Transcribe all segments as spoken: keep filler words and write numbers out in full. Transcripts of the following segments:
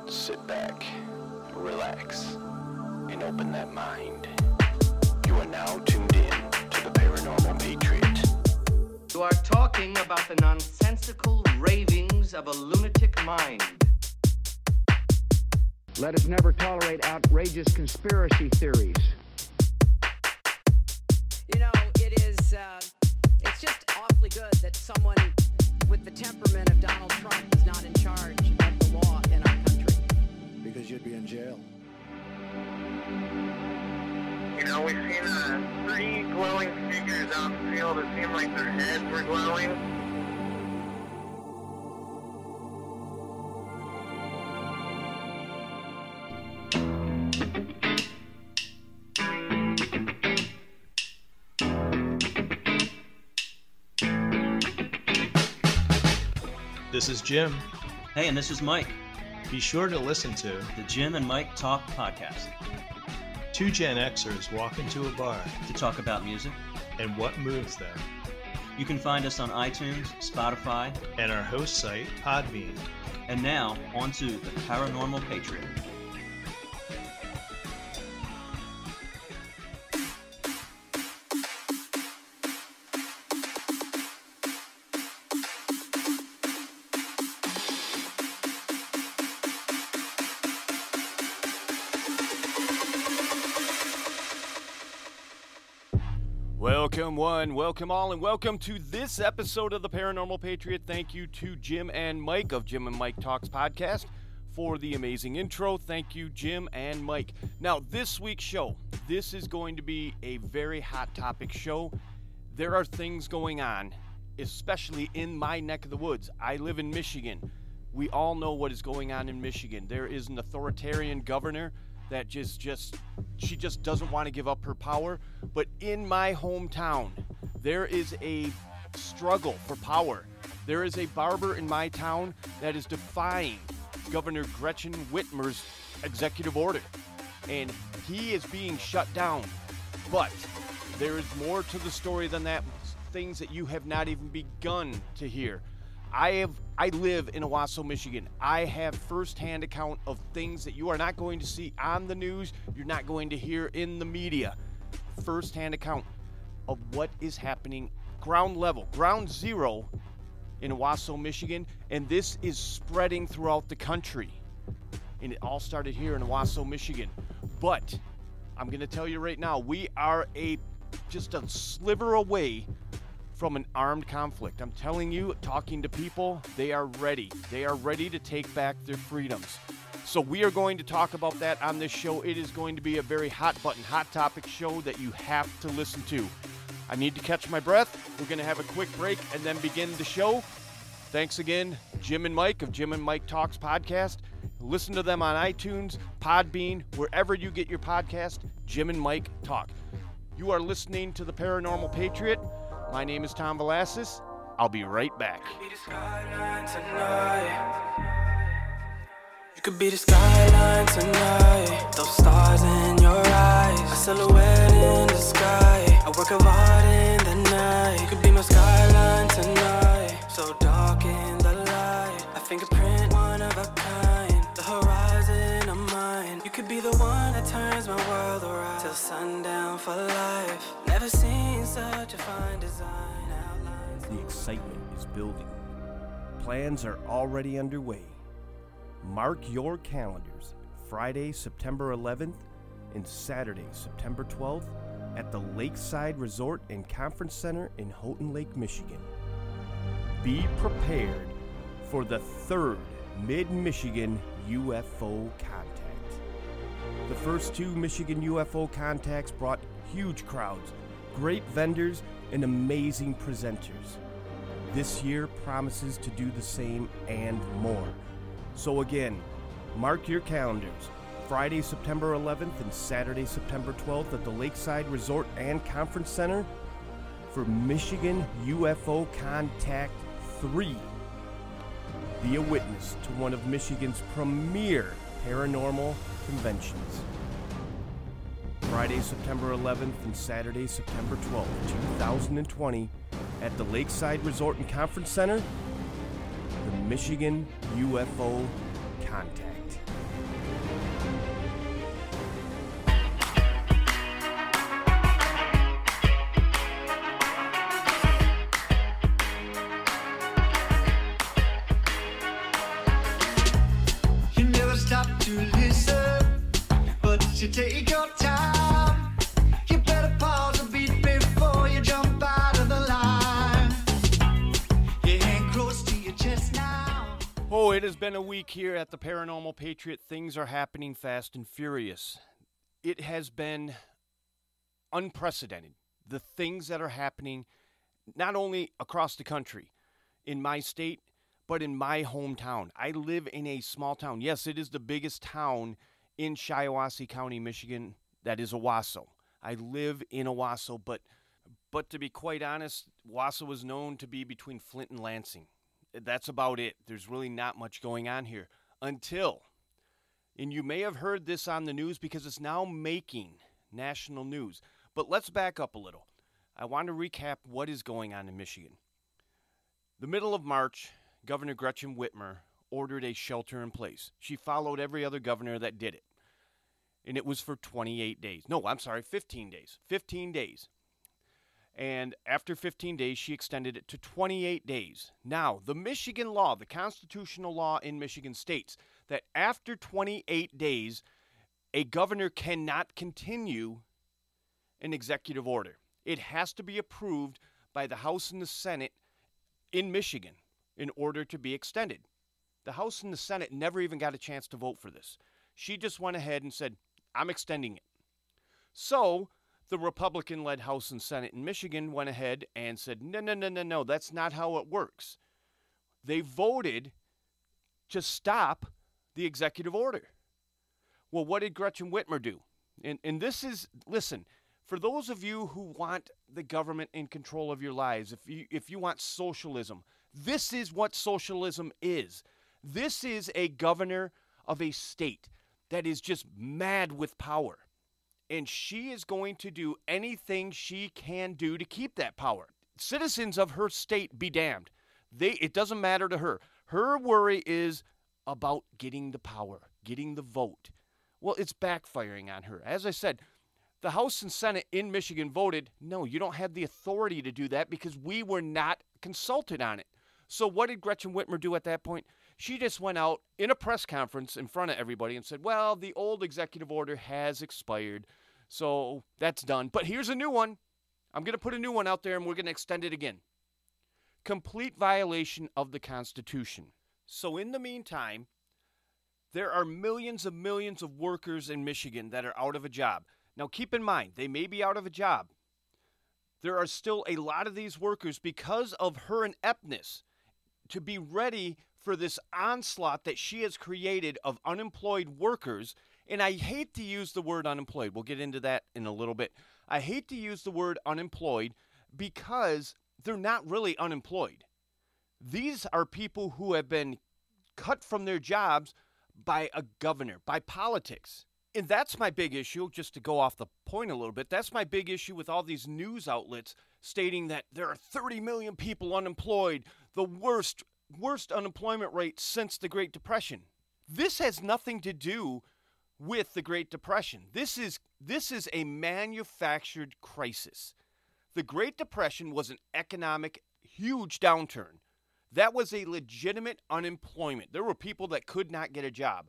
sit back, relax, and open that mind. You are now tuned in to the Paranormal Patriot. You are talking about the nonsensical ravings of a lunatic mind. Let us never tolerate outrageous conspiracy theories. You know, it is, uh, it's just awfully good that someone with the temperament of Donald Trump is not in charge of the law in our country. Because you'd be in jail. You know, we've seen uh, three glowing figures out in the field. It seemed like their heads were glowing. This is Jim. Hey, and this is Mike. Be sure to listen to the Jim and Mike Talk podcast. Two Gen Xers walk into a bar to talk about music and what moves them. You can find us on iTunes, Spotify, and our host site, Podbean. And now, on to the Paranormal Patriot. Welcome one, welcome all, and welcome to this episode of the Paranormal Patriot. Thank you to Jim and Mike of Jim and Mike Talks podcast for the amazing intro. Thank you, Jim and Mike. Now, this week's show, this is going to be a very hot topic show. There are things going on, especially in my neck of the woods. I live in Michigan. We all know what is going on in Michigan. There is an authoritarian governor that just, just, she just doesn't want to give up her power. But in my hometown, there is a struggle for power. There is a barber in my town that is defying Governor Gretchen Whitmer's executive order. And he is being shut down. But there is more to the story than that, things that you have not even begun to hear. I have I live in Owasso, Michigan. I have firsthand account of things that you are not going to see on the news, you're not going to hear in the media. Firsthand account of what is happening ground level, ground zero in Owasso, Michigan, and this is spreading throughout the country. And it all started here in Owasso, Michigan. But I'm going to tell you right now, we are a just a sliver away from an armed conflict. I'm telling you, talking to people, they are ready. They are ready to take back their freedoms. So we are going to talk about that on this show. It is going to be a very hot button, hot topic show that you have to listen to. I need to catch my breath. We're going to have a quick break and then begin the show. Thanks again, Jim and Mike of Jim and Mike Talks podcast. Listen to them on iTunes, Podbean, wherever you get your podcast, Jim and Mike Talk. You are listening to the Paranormal Patriot. My name is Tom Velasquez. I'll be right back. You could be the skyline tonight. Those stars in your eyes, a silhouette in the sky, a work of art in the night. You could be my skyline tonight. So dark in the light, a fingerprint, one of a kind. The horizon of mine. You could be the one that turns my world around till sundown for life. Never seen such a fine design. Outlines. The excitement is building. Plans are already underway. Mark your calendars, Friday, September eleventh and Saturday, September twelfth at the Lakeside Resort and Conference Center in Houghton Lake, Michigan. Be prepared for the third Mid-Michigan U F O Contact. The first two Michigan U F O Contacts brought huge crowds, great vendors, and amazing presenters. This year promises to do the same and more. So again, mark your calendars, Friday, September eleventh and Saturday, September twelfth at the Lakeside Resort and Conference Center for Michigan U F O Contact three. Be a witness to one of Michigan's premier paranormal conventions. Friday, September eleventh and Saturday, September twelfth, twenty twenty at the Lakeside Resort and Conference Center, the Michigan U F O Contact. suggest you take your time. You better pause a beat before you jump out of the line. Your hand close to your chest now. Oh, it has been a week here at the Paranormal Patriot. Things are happening fast and furious. It has been unprecedented. The things that are happening not only across the country, in my state, but in my hometown. I live in a small town. Yes, it is the biggest town in Shiawassee County, Michigan. That is Owasso. I live in Owasso, but but to be quite honest, Owasso is known to be between Flint and Lansing. That's about it. There's really not much going on here until, and you may have heard this on the news because it's now making national news. But let's back up a little. I want to recap what is going on in Michigan. The middle of March, Governor Gretchen Whitmer ordered a shelter in place. She followed every other governor that did it. And it was for twenty-eight days. No, I'm sorry, fifteen days. fifteen days. And after fifteen days, she extended it to twenty-eight days. Now, the Michigan law, the constitutional law in Michigan states that after twenty-eight days, a governor cannot continue an executive order. It has to be approved by the House and the Senate in Michigan in order to be extended. The House and the Senate never even got a chance to vote for this. She just went ahead and said, I'm extending it. So the Republican-led House and Senate in Michigan went ahead and said, no, no, no, no, no, that's not how it works. They voted to stop the executive order. Well, what did Gretchen Whitmer do? And, and this is, listen, for those of you who want the government in control of your lives, if you, if you want socialism, this is what socialism is. This is a governor of a state that is just mad with power. And she is going to do anything she can do to keep that power. Citizens of her state be damned. They, it doesn't matter to her. Her worry is about getting the power, getting the vote. Well, it's backfiring on her. As I said, the House and Senate in Michigan voted, no, you don't have the authority to do that because we were not consulted on it. So what did Gretchen Whitmer do at that point? She just went out in a press conference in front of everybody and said, well, the old executive order has expired, so that's done. But here's a new one. I'm going to put a new one out there, and we're going to extend it again. Complete violation of the Constitution. So in the meantime, there are millions and millions of workers in Michigan that are out of a job. Now, keep in mind, they may be out of a job. There are still a lot of these workers, because of her ineptness, to be ready for this onslaught that she has created of unemployed workers. And I hate to use the word unemployed. We'll get into that in a little bit. I hate to use the word unemployed because they're not really unemployed. These are people who have been cut from their jobs by a governor, by politics. And that's my big issue, just to go off the point a little bit. That's my big issue with all these news outlets stating that there are thirty million people unemployed, the worst, worst unemployment rate since the Great Depression. This has nothing to do with the Great Depression. This is, this is a manufactured crisis. The Great Depression was an economic, huge downturn. That was a legitimate unemployment. There were people that could not get a job.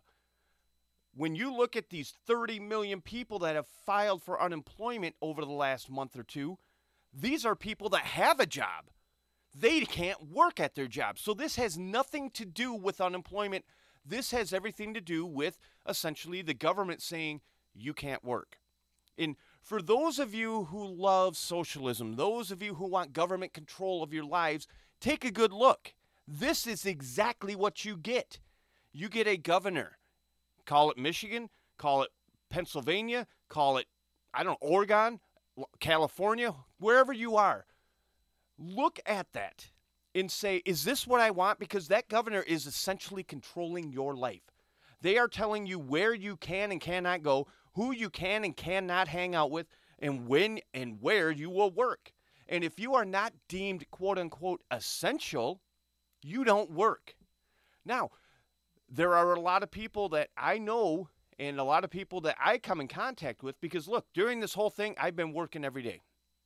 When you look at these thirty million people that have filed for unemployment over the last month or two, these are people that have a job. They can't work at their job. So this has nothing to do with unemployment. This has everything to do with essentially the government saying you can't work. And for those of you who love socialism, those of you who want government control of your lives, take a good look. This is exactly what you get. You get a governor. Call it Michigan, call it Pennsylvania, call it, I don't know, Oregon, California, wherever you are. Look at that and say, is this what I want? Because that governor is essentially controlling your life. They are telling you where you can and cannot go, who you can and cannot hang out with, and when and where you will work. And if you are not deemed, quote unquote, essential, you don't work. Now, there are a lot of people that I know and a lot of people that I come in contact with because, look, during this whole thing, I've been working every day.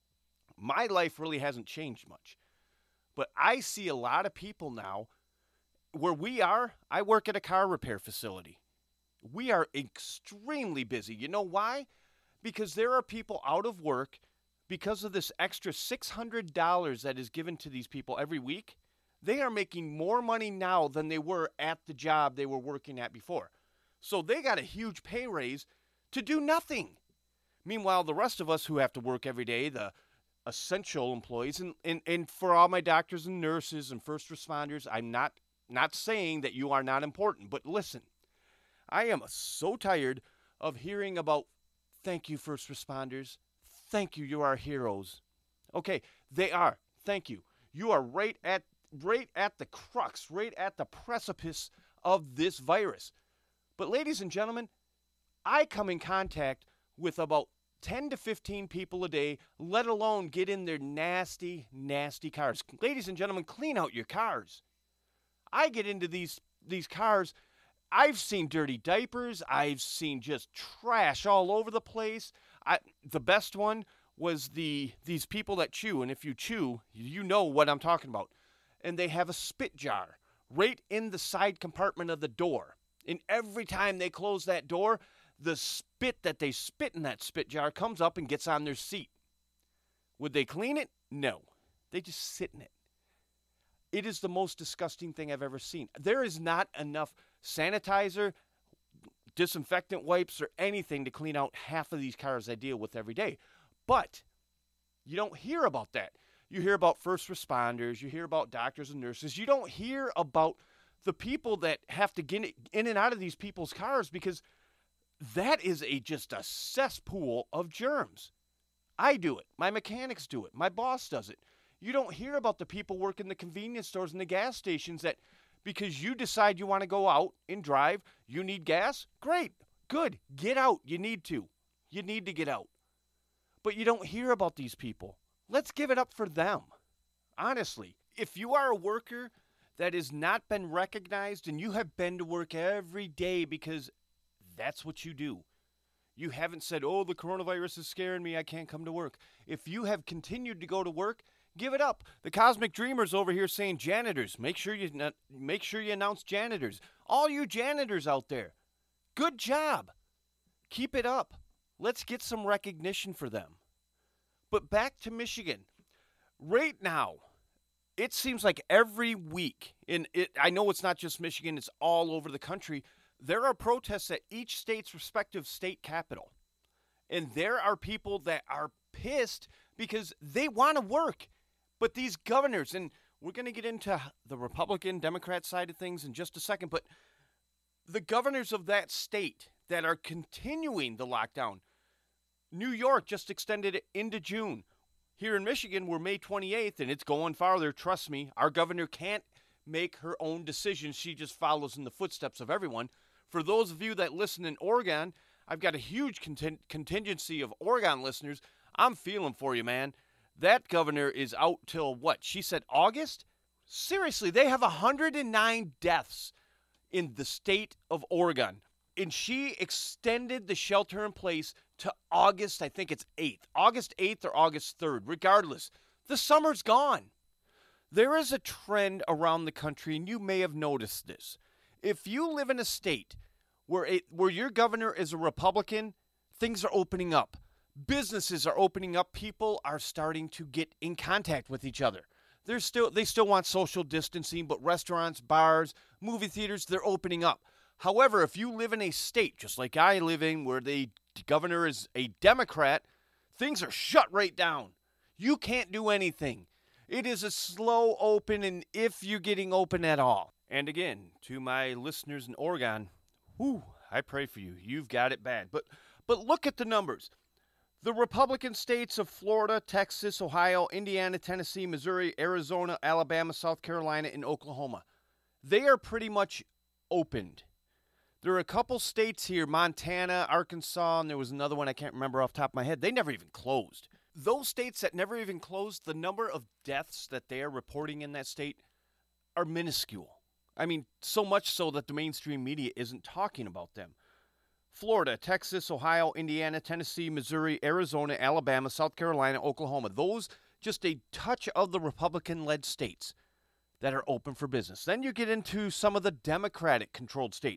My life really hasn't changed much. But I see a lot of people now where we are. I work at a car repair facility. We are extremely busy. You know why? Because there are people out of work because of this extra six hundred dollars that is given to these people every week. They are making more money now than they were at the job they were working at before. So they got a huge pay raise to do nothing. Meanwhile, the rest of us who have to work every day, the essential employees, and, and, and for all my doctors and nurses and first responders, I'm not, not saying that you are not important, but listen, I am so tired of hearing about, thank you, first responders. Thank you, you are heroes. Okay, they are. Thank you. You are right at right at the crux, right at the precipice of this virus. But ladies and gentlemen, I come in contact with about ten to fifteen people a day, let alone get in their nasty, nasty cars. Ladies and gentlemen, clean out your cars. I get into these these cars. I've seen dirty diapers. I've seen just trash all over the place. I, the best one was the these people that chew, and if you chew, you know what I'm talking about. And they have a spit jar right in the side compartment of the door. And every time they close that door, the spit that they spit in that spit jar comes up and gets on their seat. Would they clean it? No. They just sit in it. It is the most disgusting thing I've ever seen. There is not enough sanitizer, disinfectant wipes, or anything to clean out half of these cars I deal with every day. But you don't hear about that. You hear about first responders. You hear about doctors and nurses. You don't hear about the people that have to get in and out of these people's cars, because that is a just a cesspool of germs. I do it. My mechanics do it. My boss does it. You don't hear about the people working the convenience stores and the gas stations that, because you decide you want to go out and drive, you need gas? Great. Good. Get out. You need to. You need to get out. But you don't hear about these people. Let's give it up for them. Honestly, if you are a worker that has not been recognized and you have been to work every day because that's what you do, you haven't said, oh, the coronavirus is scaring me, I can't come to work. If you have continued to go to work, give it up. The Cosmic Dreamers over here saying janitors. Make sure you not, make sure you announce janitors. All you janitors out there, good job. Keep it up. Let's get some recognition for them. But back to Michigan. Right now, it seems like every week, and it, I know it's not just Michigan, it's all over the country, there are protests at each state's respective state capital. And there are people that are pissed because they want to work. But these governors, and we're going to get into the Republican, Democrat side of things in just a second, but the governors of that state that are continuing the lockdown, New York just extended it into June. Here in Michigan, we're May twenty-eighth, and it's going farther. Trust me, our governor can't make her own decisions. She just follows in the footsteps of everyone. For those of you that listen in Oregon, I've got a huge conting- contingency of Oregon listeners. I'm feeling for you, man. That governor is out till what? She said August? Seriously, they have one hundred nine deaths in the state of Oregon. And she extended the shelter in place to August, I think it's eighth. August eighth or August third. Regardless, the summer's gone. There is a trend around the country, and you may have noticed this. If you live in a state where it, where your governor is a Republican, things are opening up. Businesses are opening up. People are starting to get in contact with each other. They're still they still want social distancing, but restaurants, bars, movie theaters, they're opening up. However, if you live in a state, just like I live in, where the governor is a Democrat, things are shut right down. You can't do anything. It is a slow open, and if you're getting open at all. And again, to my listeners in Oregon, whew, I pray for you. You've got it bad. But but look at the numbers. The Republican states of Florida, Texas, Ohio, Indiana, Tennessee, Missouri, Arizona, Alabama, South Carolina, and Oklahoma, they are pretty much opened. There are a couple states here, Montana, Arkansas, and there was another one I can't remember off the top of my head. They never even closed. Those states that never even closed, the number of deaths that they are reporting in that state are minuscule. I mean, so much so that the mainstream media isn't talking about them. Florida, Texas, Ohio, Indiana, Tennessee, Missouri, Arizona, Alabama, South Carolina, Oklahoma. Those, just a touch of the Republican-led states that are open for business. Then you get into some of the Democratic-controlled states.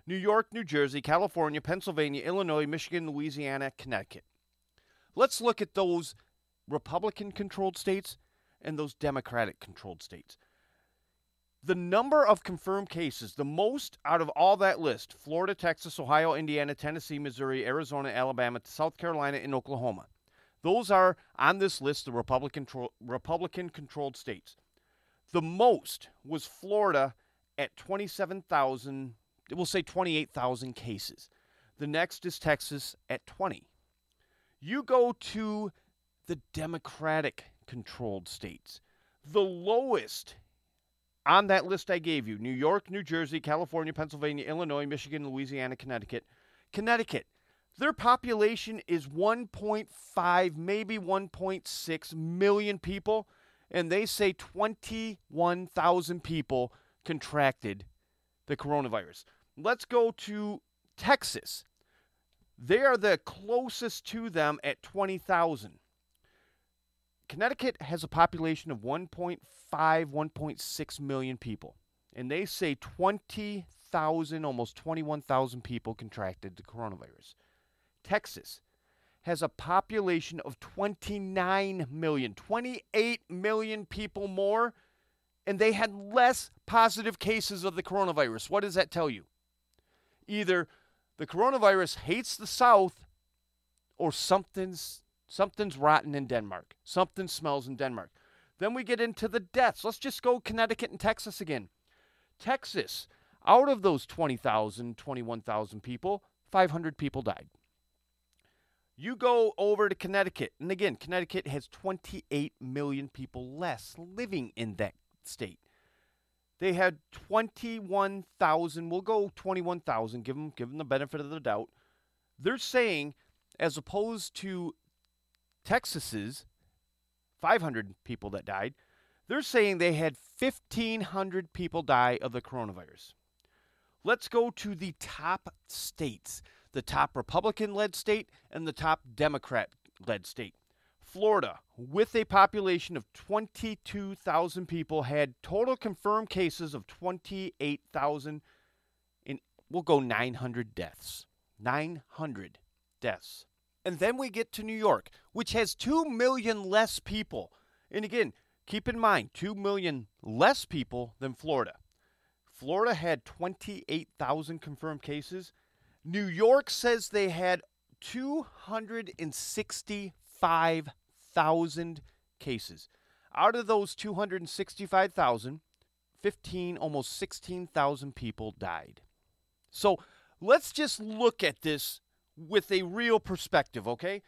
New York, New Jersey, California, Pennsylvania, Illinois, Michigan, Louisiana, Connecticut. Let's look at those Republican-controlled states and those Democratic-controlled states. The number of confirmed cases, the most out of all that list, Florida, Texas, Ohio, Indiana, Tennessee, Missouri, Arizona, Alabama, South Carolina, and Oklahoma. Those are on this list, the Republican Republican-controlled states. The most was Florida at twenty-seven thousand, we'll say twenty-eight thousand cases. The next is Texas at twenty. You go to the Democratic-controlled states. The lowest on that list I gave you, New York, New Jersey, California, Pennsylvania, Illinois, Michigan, Louisiana, Connecticut. Connecticut, their population is one point five, maybe one point six million people, and they say twenty-one thousand people contracted the coronavirus. Let's go to Texas. They are the closest to them at twenty thousand. Connecticut has a population of one point five, one point six million people, and they say twenty thousand, almost twenty-one thousand people contracted the coronavirus. Texas has a population of twenty-nine million, twenty-eight million people more, and they had less positive cases of the coronavirus. What does that tell you? Either the coronavirus hates the South or something's Something's rotten in Denmark. Something smells in Denmark. Then we get into the deaths. Let's just go Connecticut and Texas again. Texas, out of those twenty thousand, twenty-one thousand people, five hundred people died. You go over to Connecticut, and again, Connecticut has twenty-eight million people less living in that state. They had twenty-one thousand, we'll go twenty-one thousand, give them, give them the benefit of the doubt. They're saying, as opposed to Texas's five hundred people that died, they're saying they had fifteen hundred people die of the coronavirus. Let's go to the top states, the top Republican-led state and the top Democrat-led state. Florida, with a population of twenty-two thousand people, had total confirmed cases of twenty-eight thousand, and we'll go nine hundred deaths. nine hundred deaths. And then we get to New York, which has two million less people. And again, keep in mind, two million less people than Florida. Florida had twenty-eight thousand confirmed cases. New York says they had two hundred sixty-five thousand cases. Out of those two hundred sixty-five thousand, fifteen, almost sixteen thousand people died. So let's just look at this with a real perspective, okay?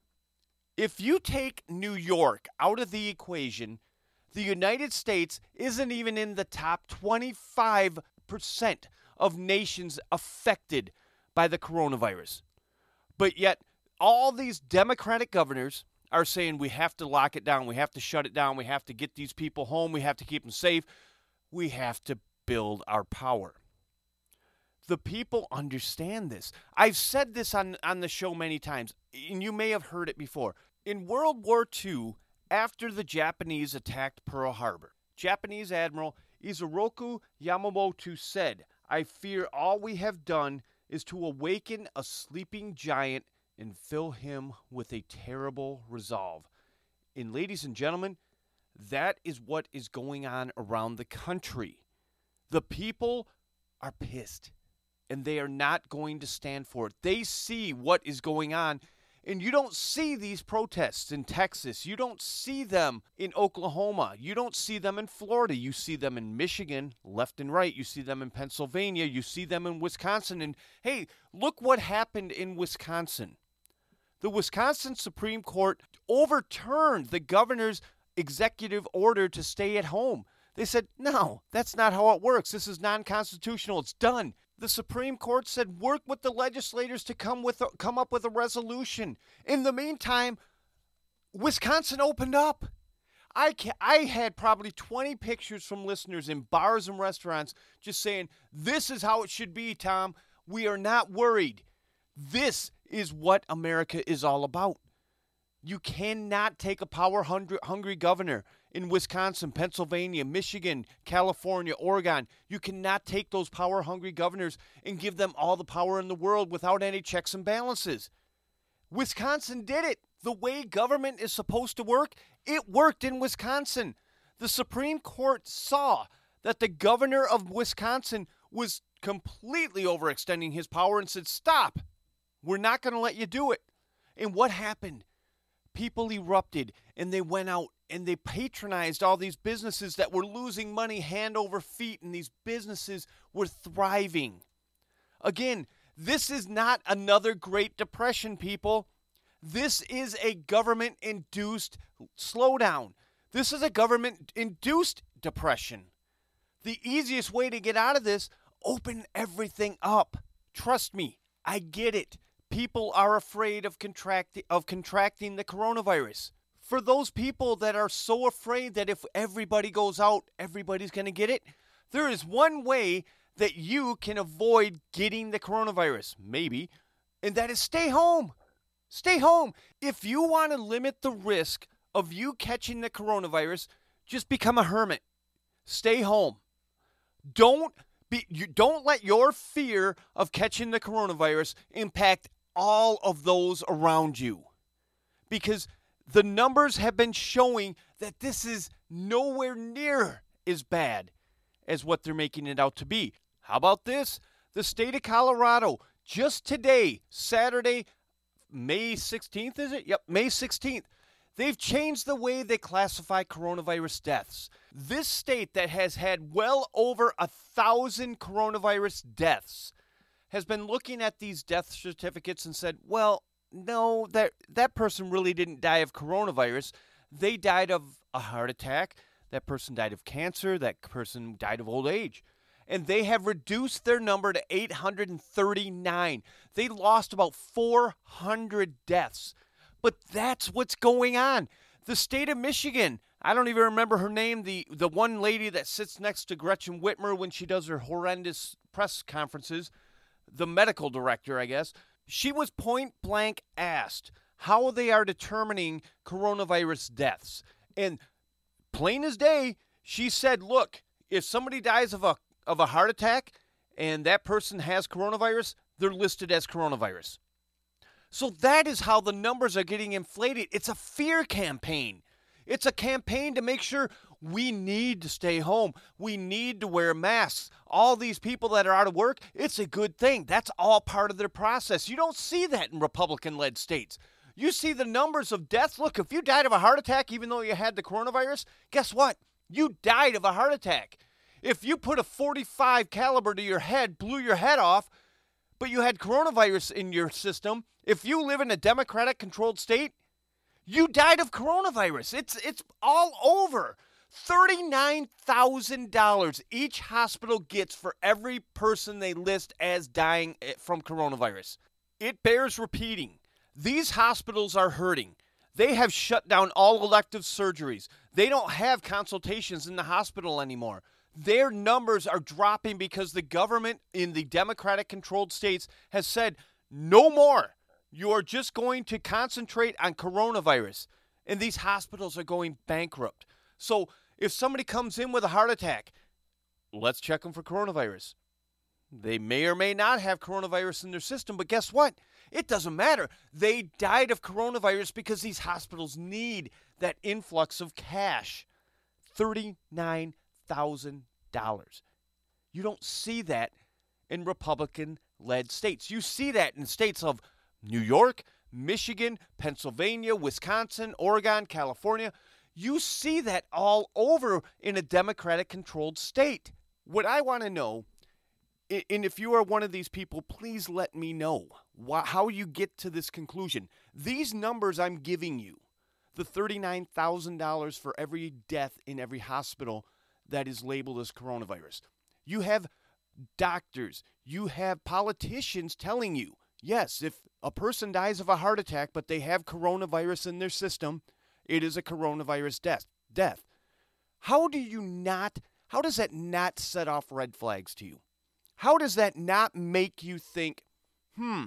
If you take New York out of the equation, the United States isn't even in the top twenty-five percent of nations affected by the coronavirus. But yet, all these Democratic governors are saying we have to lock it down, we have to shut it down, we have to get these people home, we have to keep them safe, we have to build our power. The people understand this. I've said this on, on the show many times, and you may have heard it before. In World War Two, after the Japanese attacked Pearl Harbor, Japanese Admiral Isoroku Yamamoto said, "I fear all we have done is to awaken a sleeping giant and fill him with a terrible resolve." And ladies and gentlemen, that is what is going on around the country. The people are pissed. And they are not going to stand for it. They see what is going on. And you don't see these protests in Texas. You don't see them in Oklahoma. You don't see them in Florida. You see them in Michigan, left and right. You see them in Pennsylvania. You see them in Wisconsin. And hey, look what happened in Wisconsin. The Wisconsin Supreme Court overturned the governor's executive order to stay at home. They said, no, that's not how it works. This is non-constitutional. It's done. The Supreme Court said, work with the legislators to come with a, come up with a resolution. In the meantime, Wisconsin opened up. I ca- I had probably twenty pictures from listeners in bars and restaurants just saying, this is how it should be, Tom. We are not worried. This is what America is all about. You cannot take a power-hungry governor in Wisconsin, Pennsylvania, Michigan, California, Oregon. You cannot take those power-hungry governors and give them all the power in the world without any checks and balances. Wisconsin did it. The way government is supposed to work, it worked in Wisconsin. The Supreme Court saw that the governor of Wisconsin was completely overextending his power and said, stop, we're not going to let you do it. And what happened? People erupted and they went out and they patronized all these businesses that were losing money hand over feet, and these businesses were thriving. Again, this is not another Great Depression, people. This is a government-induced slowdown. This is a government-induced depression. The easiest way to get out of this, open everything up. Trust me, I get it. People are afraid of contracting of contracting the coronavirus. For those people that are so afraid that if everybody goes out, everybody's going to get it, there is one way that you can avoid getting the coronavirus, maybe, and that is stay home. Stay home. If you want to limit the risk of you catching the coronavirus, just become a hermit. Stay home. Don't be you don't let your fear of catching the coronavirus impact all of those around you. Because the numbers have been showing that this is nowhere near as bad as what they're making it out to be. How about this? The state of Colorado, just today, Saturday, May sixteenth, is it? Yep, May sixteenth. They've changed the way they classify coronavirus deaths. This state that has had well over a thousand coronavirus deaths has been looking at these death certificates and said, well, no, that, that person really didn't die of coronavirus. They died of a heart attack. That person died of cancer. That person died of old age. And they have reduced their number to eight hundred thirty-nine. They lost about four hundred deaths. But that's what's going on. The state of Michigan, I don't even remember her name, the, the one lady that sits next to Gretchen Whitmer when she does her horrendous press conferences, the medical director, I guess, she was point blank asked how they are determining coronavirus deaths. And plain as day, she said, look, if somebody dies of a of a heart attack and that person has coronavirus, they're listed as coronavirus. So that is how the numbers are getting inflated. It's a fear campaign. It's a campaign to make sure we need to stay home. We need to wear masks. All these people that are out of work, it's a good thing. That's all part of their process. You don't see that in Republican-led states. You see the numbers of deaths. Look, if you died of a heart attack even though you had the coronavirus, guess what? You died of a heart attack. If you put a forty-five caliber to your head, blew your head off, but you had coronavirus in your system, if you live in a Democratic-controlled state, you died of coronavirus. It's it's all over. thirty-nine thousand dollars each hospital gets for every person they list as dying from coronavirus. It bears repeating. These hospitals are hurting. They have shut down all elective surgeries. They don't have consultations in the hospital anymore. Their numbers are dropping because the government in the Democratic-controlled states has said, no more. You are just going to concentrate on coronavirus. And these hospitals are going bankrupt. So if somebody comes in with a heart attack, let's check them for coronavirus. They may or may not have coronavirus in their system, but guess what? It doesn't matter. They died of coronavirus because these hospitals need that influx of cash. thirty-nine thousand dollars. You don't see that in Republican-led states. You see that in states of New York, Michigan, Pennsylvania, Wisconsin, Oregon, California. You see that all over in a Democratic-controlled state. What I want to know, and if you are one of these people, please let me know how you get to this conclusion. These numbers I'm giving you, the thirty-nine thousand dollars for every death in every hospital that is labeled as coronavirus. You have doctors, you have politicians telling you, yes, if a person dies of a heart attack but they have coronavirus in their system, it is a coronavirus death. Death. How do you not, how does that not set off red flags to you? How does that not make you think, hmm,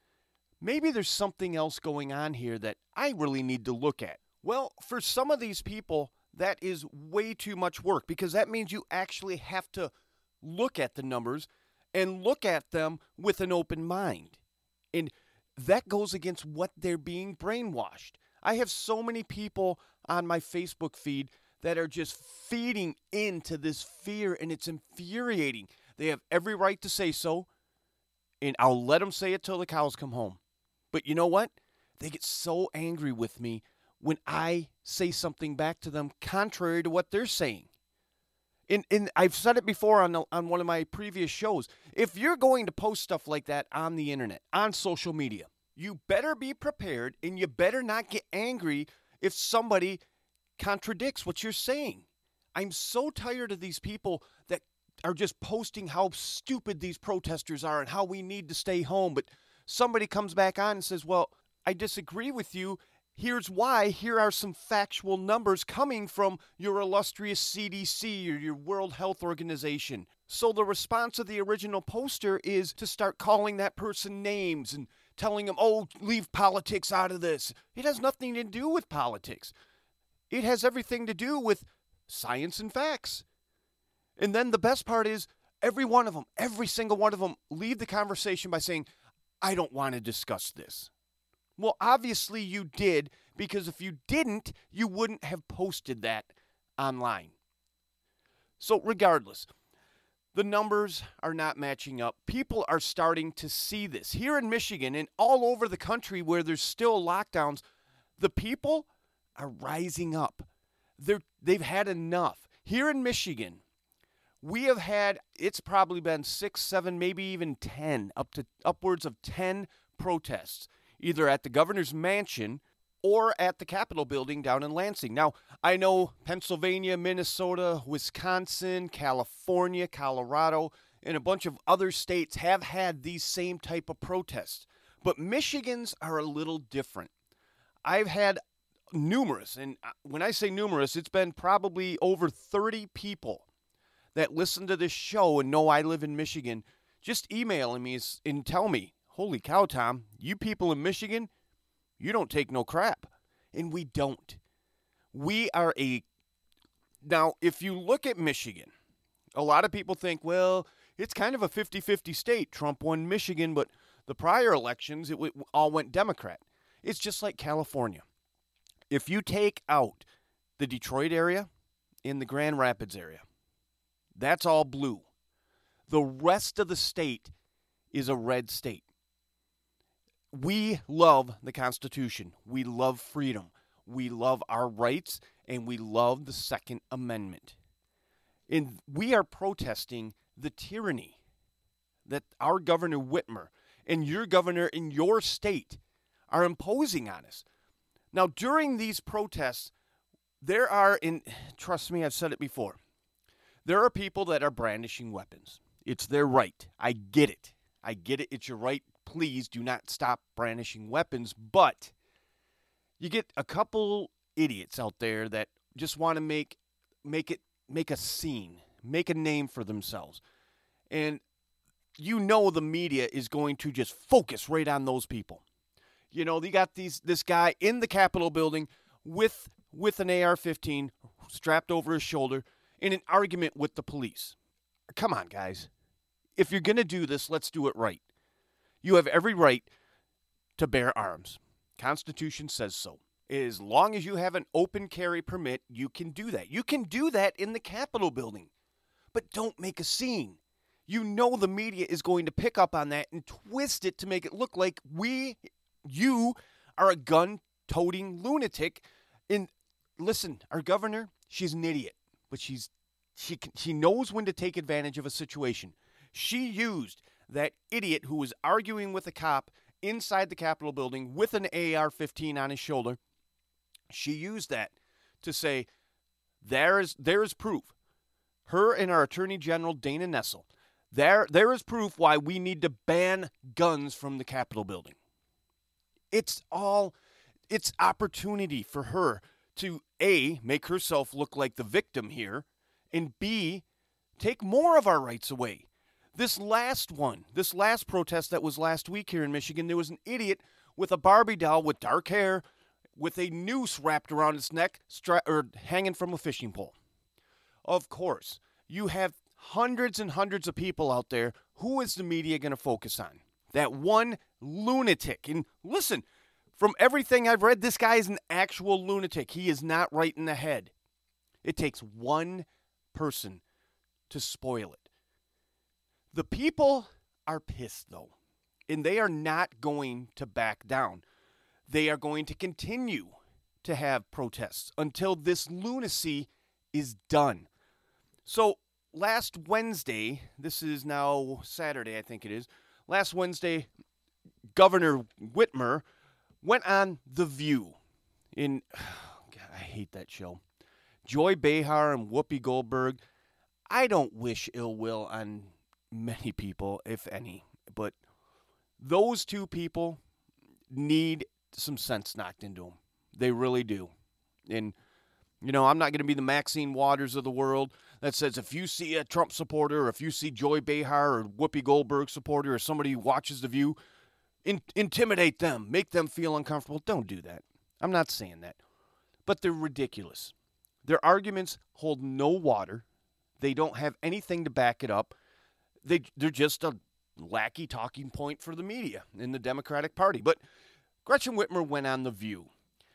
maybe there's something else going on here that I really need to look at? Well, for some of these people, that is way too much work because that means you actually have to look at the numbers and look at them with an open mind. And that goes against what they're being brainwashed. I have so many people on my Facebook feed that are just feeding into this fear, and it's infuriating. They have every right to say so, and I'll let them say it till the cows come home. But you know what? They get so angry with me when I say something back to them contrary to what they're saying. And, and I've said it before on, the, on one of my previous shows. If you're going to post stuff like that on the internet, on social media, you better be prepared and you better not get angry if somebody contradicts what you're saying. I'm so tired of these people that are just posting how stupid these protesters are and how we need to stay home. But somebody comes back on and says, well, I disagree with you. Here's why. Here are some factual numbers coming from your illustrious C D C or your World Health Organization. So the response of the original poster is to start calling that person names and telling them, oh, leave politics out of this. It has nothing to do with politics. It has everything to do with science and facts. And then the best part is every one of them, every single one of them, leave the conversation by saying, I don't want to discuss this. Well, obviously you did, because if you didn't, you wouldn't have posted that online. So regardless, the numbers are not matching up. People are starting to see this. Here in Michigan and all over the country where there's still lockdowns, the people are rising up. They're, they've had enough. Here in Michigan, we have had, it's probably been six, seven, maybe even ten, up to upwards of ten protests, either at the governor's mansion or at the Capitol building down in Lansing. Now, I know Pennsylvania, Minnesota, Wisconsin, California, Colorado, and a bunch of other states have had these same type of protests. But Michigan's are a little different. I've had numerous, and when I say numerous, it's been probably over thirty people that listen to this show and know I live in Michigan, just emailing me and tell me, holy cow, Tom, you people in Michigan, you don't take no crap. And we don't. We are a... Now, if you look at Michigan, a lot of people think, well, it's kind of a fifty-fifty state. Trump won Michigan, but the prior elections, it w- all went Democrat. It's just like California. If you take out the Detroit area and the Grand Rapids area, that's all blue. The rest of the state is a red state. We love the Constitution. We love freedom. We love our rights, and we love the Second Amendment. And we are protesting the tyranny that our Governor Whitmer and your governor in your state are imposing on us. Now, during these protests, there are, in trust me, I've said it before, there are people that are brandishing weapons. It's their right. I get it. I get it. It's your right. Please do not stop brandishing weapons. But you get a couple idiots out there that just want to make make it make a scene, make a name for themselves. And you know the media is going to just focus right on those people. You know, they got these this guy in the Capitol building with with an A R fifteen strapped over his shoulder in an argument with the police. Come on, guys. If you're going to do this, let's do it right. You have every right to bear arms. Constitution says so. As long as you have an open carry permit, you can do that. You can do that in the Capitol building. But don't make a scene. You know the media is going to pick up on that and twist it to make it look like we, you, are a gun-toting lunatic. And listen, our governor, she's an idiot. But she's she she knows when to take advantage of a situation. She used that idiot who was arguing with a cop inside the Capitol building with an A R fifteen on his shoulder. She used that to say, there is there is proof. Her and our Attorney General, Dana Nessel, there there is proof why we need to ban guns from the Capitol building. It's all, it's opportunity for her to A, make herself look like the victim here, and B, take more of our rights away. This last one, this last protest that was last week here in Michigan, there was an idiot with a Barbie doll with dark hair with a noose wrapped around its neck stra- or hanging from a fishing pole. Of course, you have hundreds and hundreds of people out there. Who is the media going to focus on? That one lunatic. And listen, from everything I've read, this guy is an actual lunatic. He is not right in the head. It takes one person to spoil it. The people are pissed, though, and they are not going to back down. They are going to continue to have protests until this lunacy is done. So last Wednesday, this is now Saturday, I think it is, last Wednesday, Governor Whitmer went on The View. In, God, I hate that show. Joy Behar and Whoopi Goldberg. I don't wish ill will on many people, if any, but those two people need some sense knocked into them. They really do. And, you know, I'm not going to be the Maxine Waters of the world that says if you see a Trump supporter or if you see Joy Behar or Whoopi Goldberg supporter or somebody who watches The View, in- intimidate them, make them feel uncomfortable. Don't do that. I'm not saying that. But they're ridiculous. Their arguments hold no water. They don't have anything to back it up. They, they're just a lackey talking point for the media in the Democratic Party. But Gretchen Whitmer went on The View,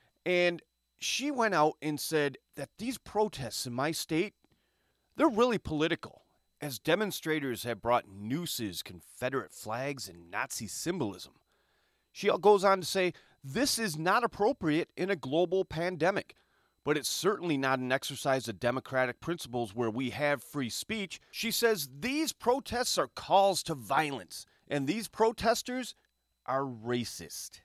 and she went out and said that these protests in my state, they're really political, as demonstrators have brought nooses, Confederate flags, and Nazi symbolism. She goes on to say, this is not appropriate in a global pandemic, but it's certainly not an exercise of democratic principles where we have free speech. She says these protests are calls to violence, and these protesters are racist.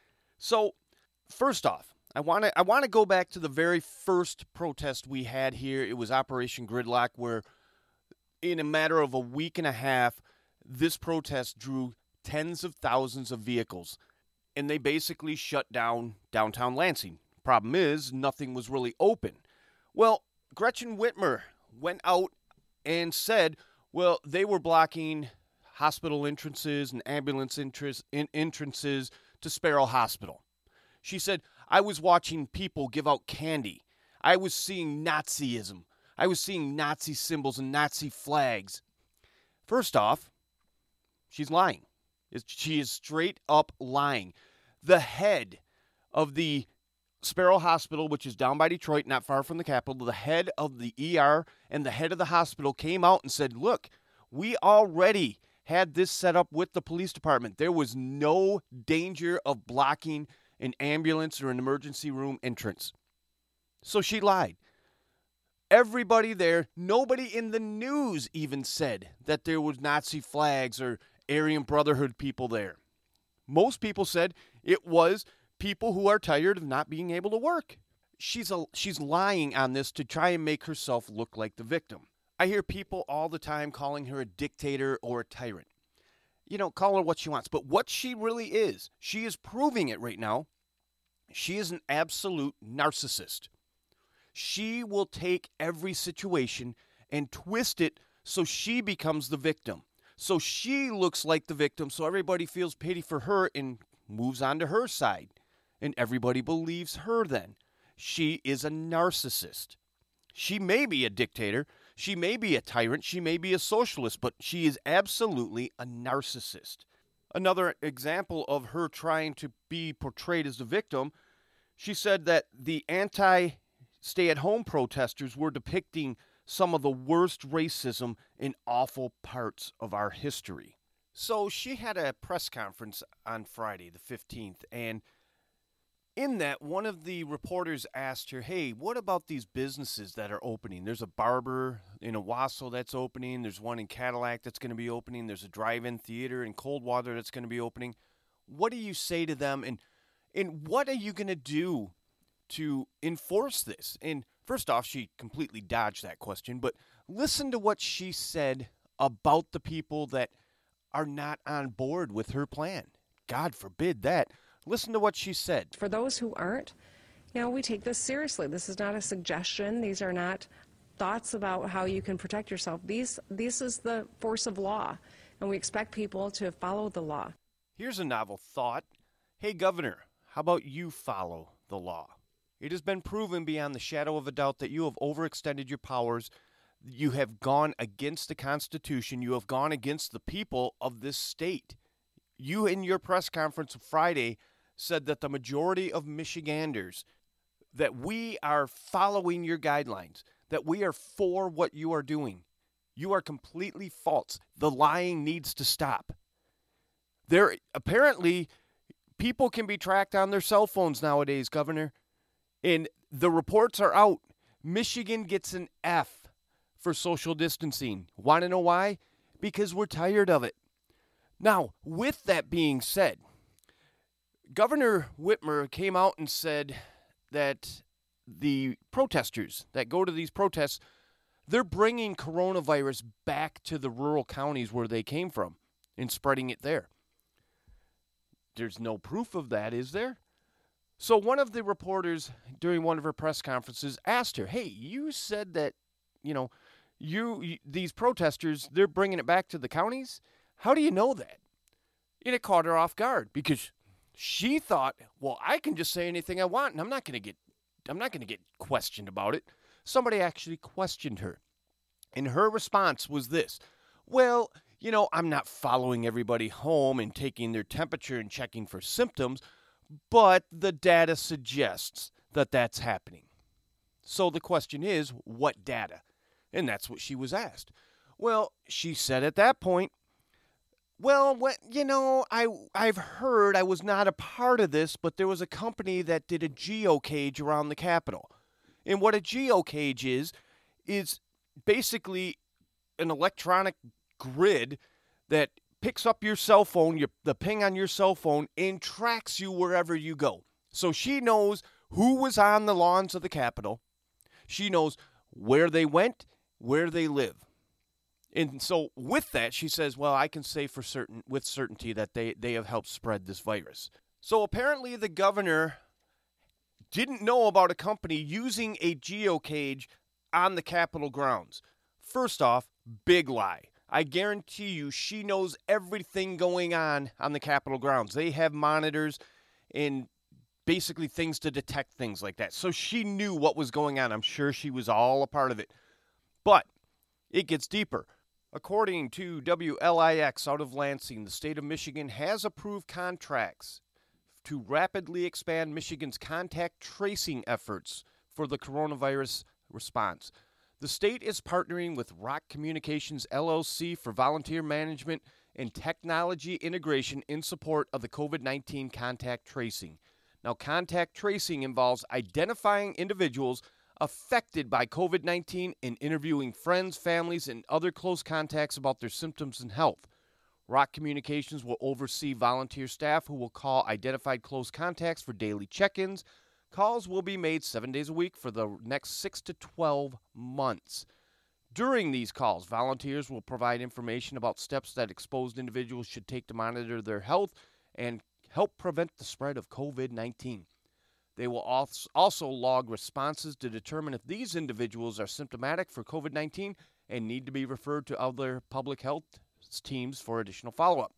So, first off, I want to I want to go back to the very first protest we had here. It was Operation Gridlock, where in a matter of a week and a half, this protest drew tens of thousands of vehicles, and they basically shut down downtown Lansing. Problem is, nothing was really open. Well, Gretchen Whitmer went out and said, well, they were blocking hospital entrances and ambulance entrance, in, entrances to Sparrow Hospital. She said, I was watching people give out candy. I was seeing Nazism. I was seeing Nazi symbols and Nazi flags. First off, she's lying. She is straight up lying. The head of the Sparrow Hospital, which is down by Detroit, not far from the Capitol, the head of the E R and the head of the hospital came out and said, look, we already had this set up with the police department. There was no danger of blocking an ambulance or an emergency room entrance. So she lied. Everybody there, nobody in the news even said that there was Nazi flags or Aryan Brotherhood people there. Most people said it was people who are tired of not being able to work. She's a, she's lying on this to try and make herself look like the victim. I hear people all the time calling her a dictator or a tyrant. You know, call her what she wants. But what she really is, she is proving it right now. She is an absolute narcissist. She will take every situation and twist it so she becomes the victim. So she looks like the victim, so everybody feels pity for her and moves on to her side. And everybody believes her then. She is a narcissist. She may be a dictator. She may be a tyrant. She may be a socialist, but she is absolutely a narcissist. Another example of her trying to be portrayed as the victim, she said that the anti-stay-at-home protesters were depicting some of the worst racism in awful parts of our history. So she had a press conference on Friday, the fifteenth, and in that, one of the reporters asked her, hey, what about these businesses that are opening? There's a barber in Owasso that's opening. There's one in Cadillac that's going to be opening. There's a drive-in theater in Coldwater that's going to be opening. What do you say to them? And and what are you going to do to enforce this? And first off, she completely dodged that question. But listen to what she said about the people that are not on board with her plan. God forbid that. Listen to what she said. For those who aren't, you know, we take this seriously. This is not a suggestion. These are not thoughts about how you can protect yourself. These, this is the force of law, and we expect people to follow the law. Here's a novel thought. Hey, Governor, how about you follow the law. It has been proven beyond the shadow of a doubt that you have overextended your powers. You have gone against the Constitution. You have gone against the people of this state. You, in your press conference Friday, said that the majority of Michiganders, that we are following your guidelines, that we are for what you are doing. You are completely false. The lying needs to stop. There, apparently, people can be tracked on their cell phones nowadays, Governor. And the reports are out. Michigan gets an F for social distancing. Want to know why? Because we're tired of it. Now, with that being said, Governor Whitmer came out and said that the protesters that go to these protests, they're bringing coronavirus back to the rural counties where they came from and spreading it there. There's no proof of that, is there? So one of the reporters during one of her press conferences asked her, hey, you said that, you know, you, you these protesters, they're bringing it back to the counties? How do you know that? And it caught her off guard because she thought, well, I can just say anything I want and I'm not going to get I'm not going to get questioned about it. Somebody actually questioned her. And her response was this: well, you know, I'm not following everybody home and taking their temperature and checking for symptoms, but the data suggests that that's happening. So the question is, what data? And that's what she was asked. Well, she said at that point, well, what, you know, I, I've heard, I was not a part of this, but there was a company that did a geocage around the Capitol. And what a geocage is, is basically an electronic grid that picks up your cell phone, your, the ping on your cell phone, and tracks you wherever you go. So she knows who was on the lawns of the Capitol. She knows where they went, where they live. And so with that, she says, well, I can say for certain, with certainty that they, they have helped spread this virus. So apparently the governor didn't know about a company using a geocage on the Capitol grounds. First off, big lie. I guarantee you she knows everything going on on the Capitol grounds. They have monitors and basically things to detect things like that. So she knew what was going on. I'm sure she was all a part of it. But it gets deeper. According to W L I X out of Lansing, the state of Michigan has approved contracts to rapidly expand Michigan's contact tracing efforts for the coronavirus response. The state is partnering with Rock Communications L L C for volunteer management and technology integration in support of the covid nineteen contact tracing. Now, contact tracing involves identifying individuals affected by covid nineteen and interviewing friends, families, and other close contacts about their symptoms and health. Rock Communications will oversee volunteer staff who will call identified close contacts for daily check-ins. Calls will be made seven days a week for the next six to twelve months. During these calls, volunteers will provide information about steps that exposed individuals should take to monitor their health and help prevent the spread of covid nineteen. They will also log responses to determine if these individuals are symptomatic for covid nineteen and need to be referred to other public health teams for additional follow-up.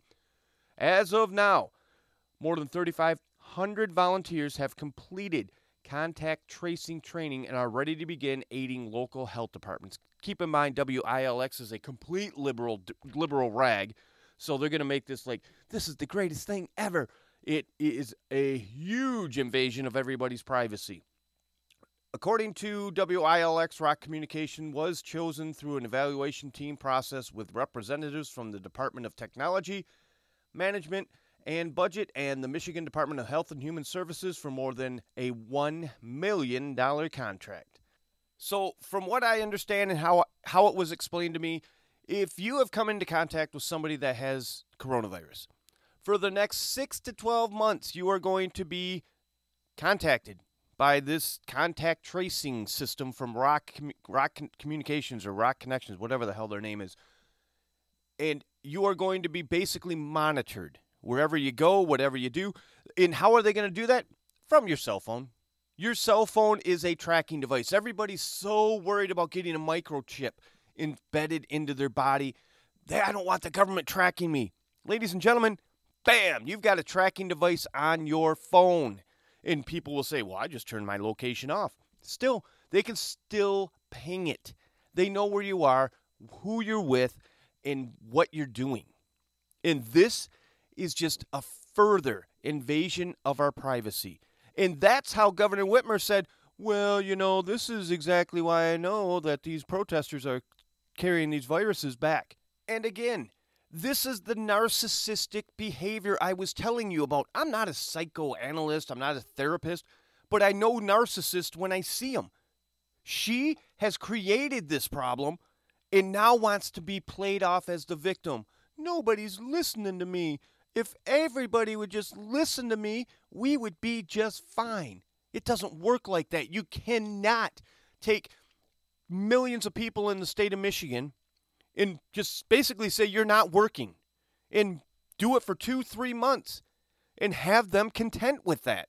As of now, more than thirty-five hundred volunteers have completed contact tracing training and are ready to begin aiding local health departments. Keep in mind, W I L X is a complete liberal liberal rag, so they're going to make this like, this is the greatest thing ever. It is a huge invasion of everybody's privacy. According to W I L X, Rock Communication was chosen through an evaluation team process with representatives from the Department of Technology, Management, and Budget and the Michigan Department of Health and Human Services for more than a one million dollars contract. So from what I understand and how, how it was explained to me, if you have come into contact with somebody that has coronavirus, for the next six to twelve months, you are going to be contacted by this contact tracing system from Rock, Rock Communications or Rock Connections, whatever the hell their name is. And you are going to be basically monitored wherever you go, whatever you do. And how are they going to do that? From your cell phone. Your cell phone is a tracking device. Everybody's so worried about getting a microchip embedded into their body. They, I don't want the government tracking me. Ladies and gentlemen, bam, you've got a tracking device on your phone. And people will say, well, I just turned my location off. Still, they can still ping it. They know where you are, who you're with, and what you're doing. And this is just a further invasion of our privacy. And that's how Governor Whitmer said, well, you know, this is exactly why I know that these protesters are carrying these viruses back. And again, this is the narcissistic behavior I was telling you about. I'm not a psychoanalyst. I'm not a therapist. But I know narcissists when I see them. She has created this problem and now wants to be played off as the victim. Nobody's listening to me. If everybody would just listen to me, we would be just fine. It doesn't work like that. You cannot take millions of people in the state of Michigan and just basically say you're not working and do it for two, three months and have them content with that.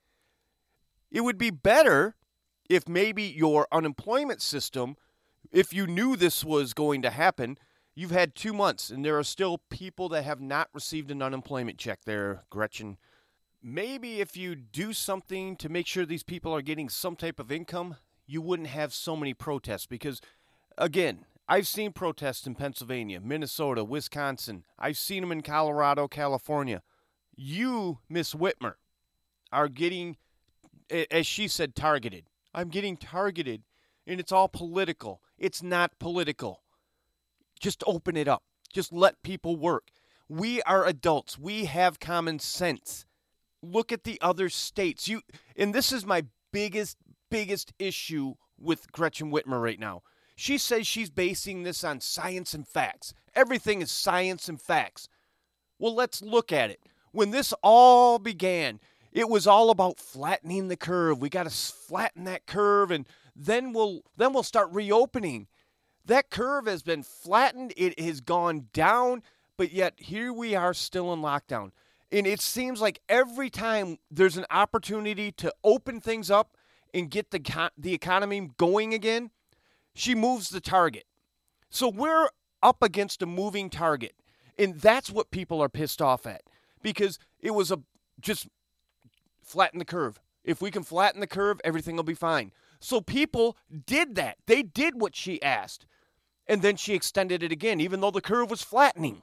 It would be better if maybe your unemployment system, if you knew this was going to happen, you've had two months and there are still people that have not received an unemployment check there, Gretchen. Maybe if you do something to make sure these people are getting some type of income, you wouldn't have so many protests. Because, again, I've seen protests in Pennsylvania, Minnesota, Wisconsin. I've seen them in Colorado, California. You, Miss Whitmer, are getting, as she said, targeted. I'm getting targeted, and it's all political. It's not political. Just open it up. Just let people work. We are adults. We have common sense. Look at the other states. You, and this is my biggest, biggest issue with Gretchen Whitmer right now. She says she's basing this on science and facts. Everything is science and facts. Well, let's look at it. When this all began, it was all about flattening the curve. We got to flatten that curve, and then we'll then we'll start reopening. That curve has been flattened. It has gone down, but yet here we are still in lockdown. And it seems like every time there's an opportunity to open things up and get the the economy going again, she moves the target. So we're up against a moving target. And that's what people are pissed off at. Because it was a just flatten the curve. If we can flatten the curve, everything will be fine. So people did that. They did what she asked. And then she extended it again, even though the curve was flattening.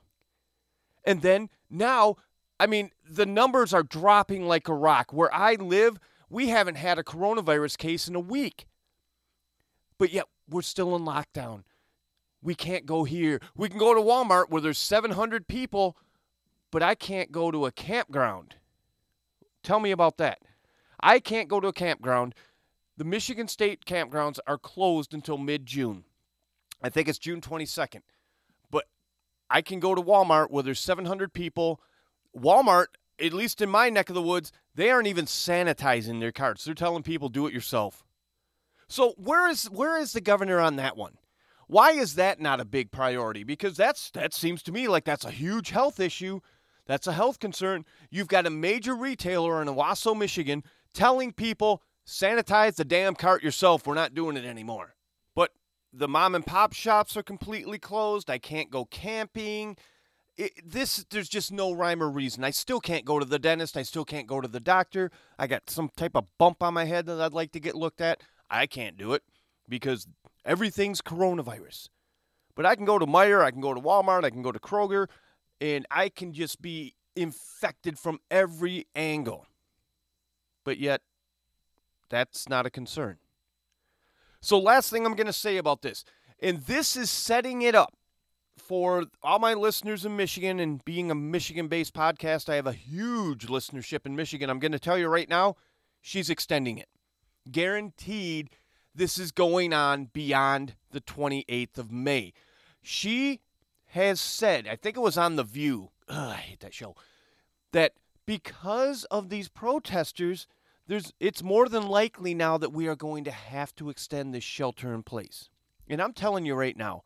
And then now, I mean, the numbers are dropping like a rock. Where I live, we haven't had a coronavirus case in a week. But yet, we're still in lockdown. We can't go here. We can go to Walmart where there's seven hundred people, but I can't go to a campground. Tell me about that. I can't go to a campground. The Michigan State campgrounds are closed until mid-June. I think it's June twenty-second. But I can go to Walmart where there's seven hundred people. Walmart, at least in my neck of the woods, they aren't even sanitizing their carts. They're telling people do it yourself. So where is where is the governor on that one? Why is that not a big priority? Because that's that seems to me like that's a huge health issue. That's a health concern. You've got a major retailer in Owasso, Michigan, telling people, sanitize the damn cart yourself. We're not doing it anymore. But the mom and pop shops are completely closed. I can't go camping. It, this there's just no rhyme or reason. I still can't go to the dentist. I still can't go to the doctor. I got some type of bump on my head that I'd like to get looked at. I can't do it because everything's coronavirus. But I can go to Meijer, I can go to Walmart, I can go to Kroger, and I can just be infected from every angle. But yet, that's not a concern. So last thing I'm going to say about this, and this is setting it up for all my listeners in Michigan, and being a Michigan-based podcast, I have a huge listenership in Michigan. I'm going to tell you right now, she's extending it. Guaranteed, this is going on beyond the twenty-eighth of May. She has said, I think it was on The View, ugh, I hate that show, that because of these protesters, there's it's more than likely now that we are going to have to extend this shelter in place. And I'm telling you right now,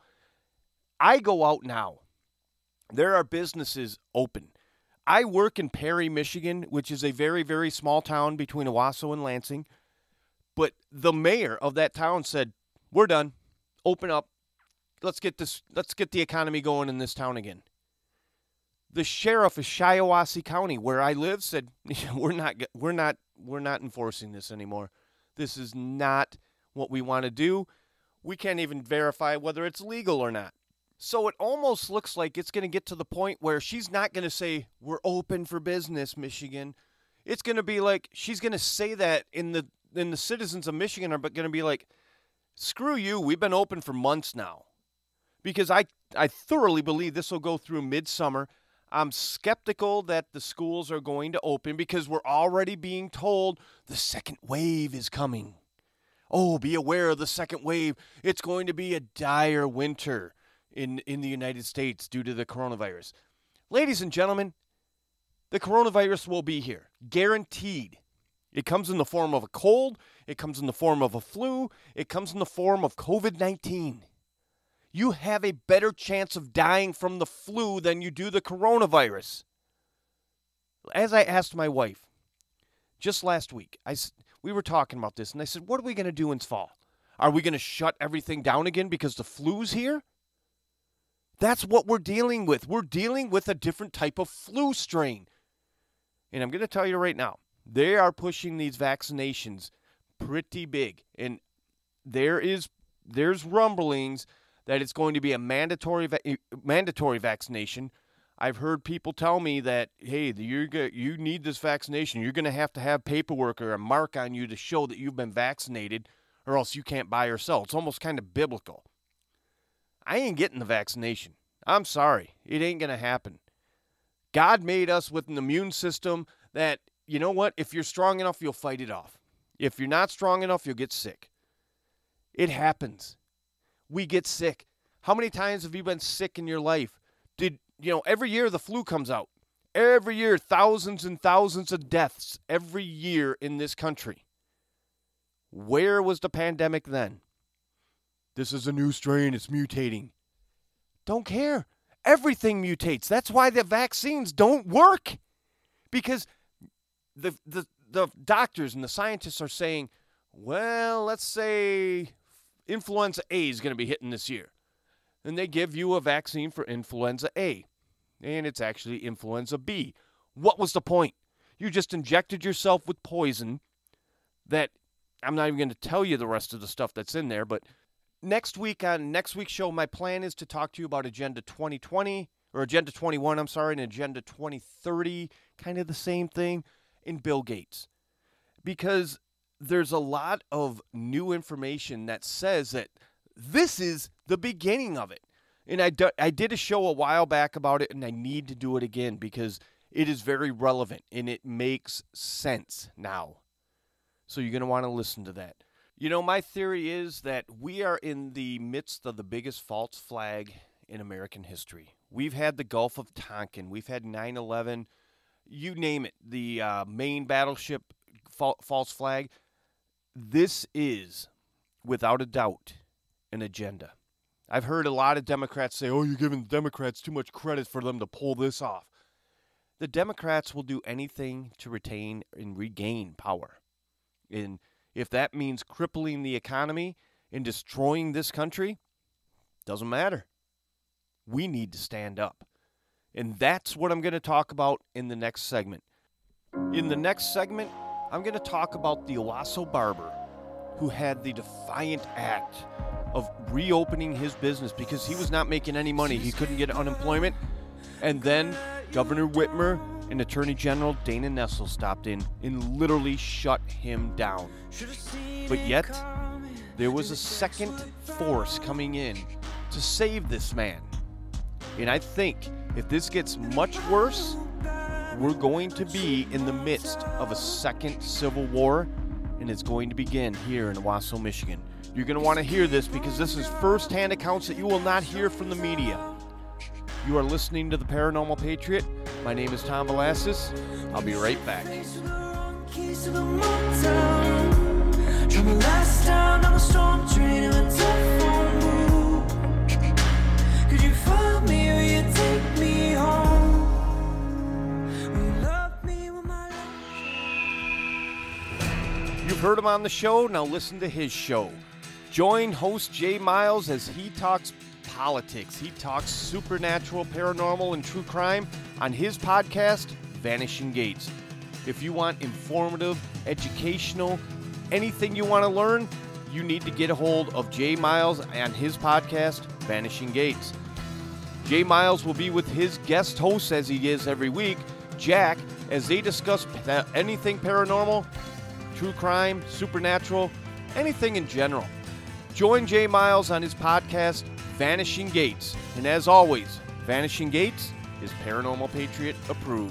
I go out now. There are businesses open. I work in Perry, Michigan, which is a very, very small town between Owasso and Lansing. But the mayor of that town said, we're done. Open up. Let's get this. Let's get the economy going in this town again. The sheriff of Shiawassee County, where I live, said, we're not we're not we're not enforcing this anymore. This is not what we want to do. We can't even verify whether it's legal or not. So it almost looks like it's going to get to the point where she's not going to say, we're open for business, Michigan. It's going to be like, she's going to say that in the in the citizens of Michigan are going to be like, screw you, we've been open for months now. Because I, I thoroughly believe this will go through midsummer. I'm skeptical that the schools are going to open because we're already being told the second wave is coming. Oh, be aware of the second wave. It's going to be a dire winter in, in the United States due to the coronavirus. Ladies and gentlemen, the coronavirus will be here. Guaranteed. It comes in the form of a cold. It comes in the form of a flu. It comes in the form of covid nineteen. You have a better chance of dying from the flu than you do the coronavirus. As I asked my wife just last week, I, we were talking about this, and I said, what are we going to do in fall? Are we going to shut everything down again because the flu's here? That's what we're dealing with. We're dealing with a different type of flu strain. And I'm going to tell you right now, they are pushing these vaccinations pretty big. And there is there's rumblings that it's going to be a mandatory va- mandatory vaccination. I've heard people tell me that, hey, you're go- you need this vaccination. You're going to have to have paperwork or a mark on you to show that you've been vaccinated, or else you can't buy or sell. It's almost kind of biblical. I ain't getting the vaccination. I'm sorry. It ain't going to happen. God made us with an immune system that, you know what, if you're strong enough, you'll fight it off. If you're not strong enough, you'll get sick. It happens. We get sick. How many times have you been sick in your life? Did, you know, every year the flu comes out. Every year, thousands and thousands of deaths every year in this country. Where was the pandemic then? This is a new strain. It's mutating. Don't care. Everything mutates. That's why the vaccines don't work. Because the the the doctors and the scientists are saying, well, let's say influenza A is going to be hitting this year. And they give you a vaccine for influenza A. And it's actually influenza B. What was the point? You just injected yourself with poison that I'm not even going to tell you the rest of the stuff that's in there. But next week on next week's show, my plan is to talk to you about Agenda twenty twenty, or Agenda twenty-one, I'm sorry, and Agenda twenty thirty, kind of the same thing, in Bill Gates. Because there's a lot of new information that says that this is the beginning of it. And I, do, I did a show a while back about it, and I need to do it again because it is very relevant, and it makes sense now. So you're going to want to listen to that. You know, my theory is that we are in the midst of the biggest false flag in American history. We've had the Gulf of Tonkin. We've had nine eleven. You name it, the uh, main battleship fa- false flag. This is, without a doubt, an agenda. I've heard a lot of Democrats say, oh, you're giving the Democrats too much credit for them to pull this off. The Democrats will do anything to retain and regain power. And if that means crippling the economy and destroying this country, doesn't matter. We need to stand up. And that's what I'm going to talk about in the next segment. In the next segment, I'm going to talk about the Owasso barber who had the defiant act of reopening his business because he was not making any money. He couldn't get unemployment. And then Governor Whitmer and Attorney General Dana Nessel stopped in and literally shut him down. But yet, there was a second force coming in to save this man. And I think if this gets much worse, we're going to be in the midst of a second civil war, and it's going to begin here in Owasso, Michigan. You're going to want to hear this because this is first-hand accounts that you will not hear from the media. You are listening to The Paranormal Patriot. My name is Tom Velasquez. I'll be right back. Could you find me or you take me home? You've heard him on the show, now listen to his show. Join host Jay Miles as he talks politics. He talks supernatural, paranormal, and true crime on his podcast, Vanishing Gates. If you want informative, educational, anything you want to learn, you need to get a hold of Jay Miles and his podcast, Vanishing Gates. Jay Miles will be with his guest host, as he is every week, Jack, as they discuss anything paranormal, true crime, supernatural, anything in general. Join Jay Miles on his podcast, Vanishing Gates. And as always, Vanishing Gates is Paranormal Patriot approved.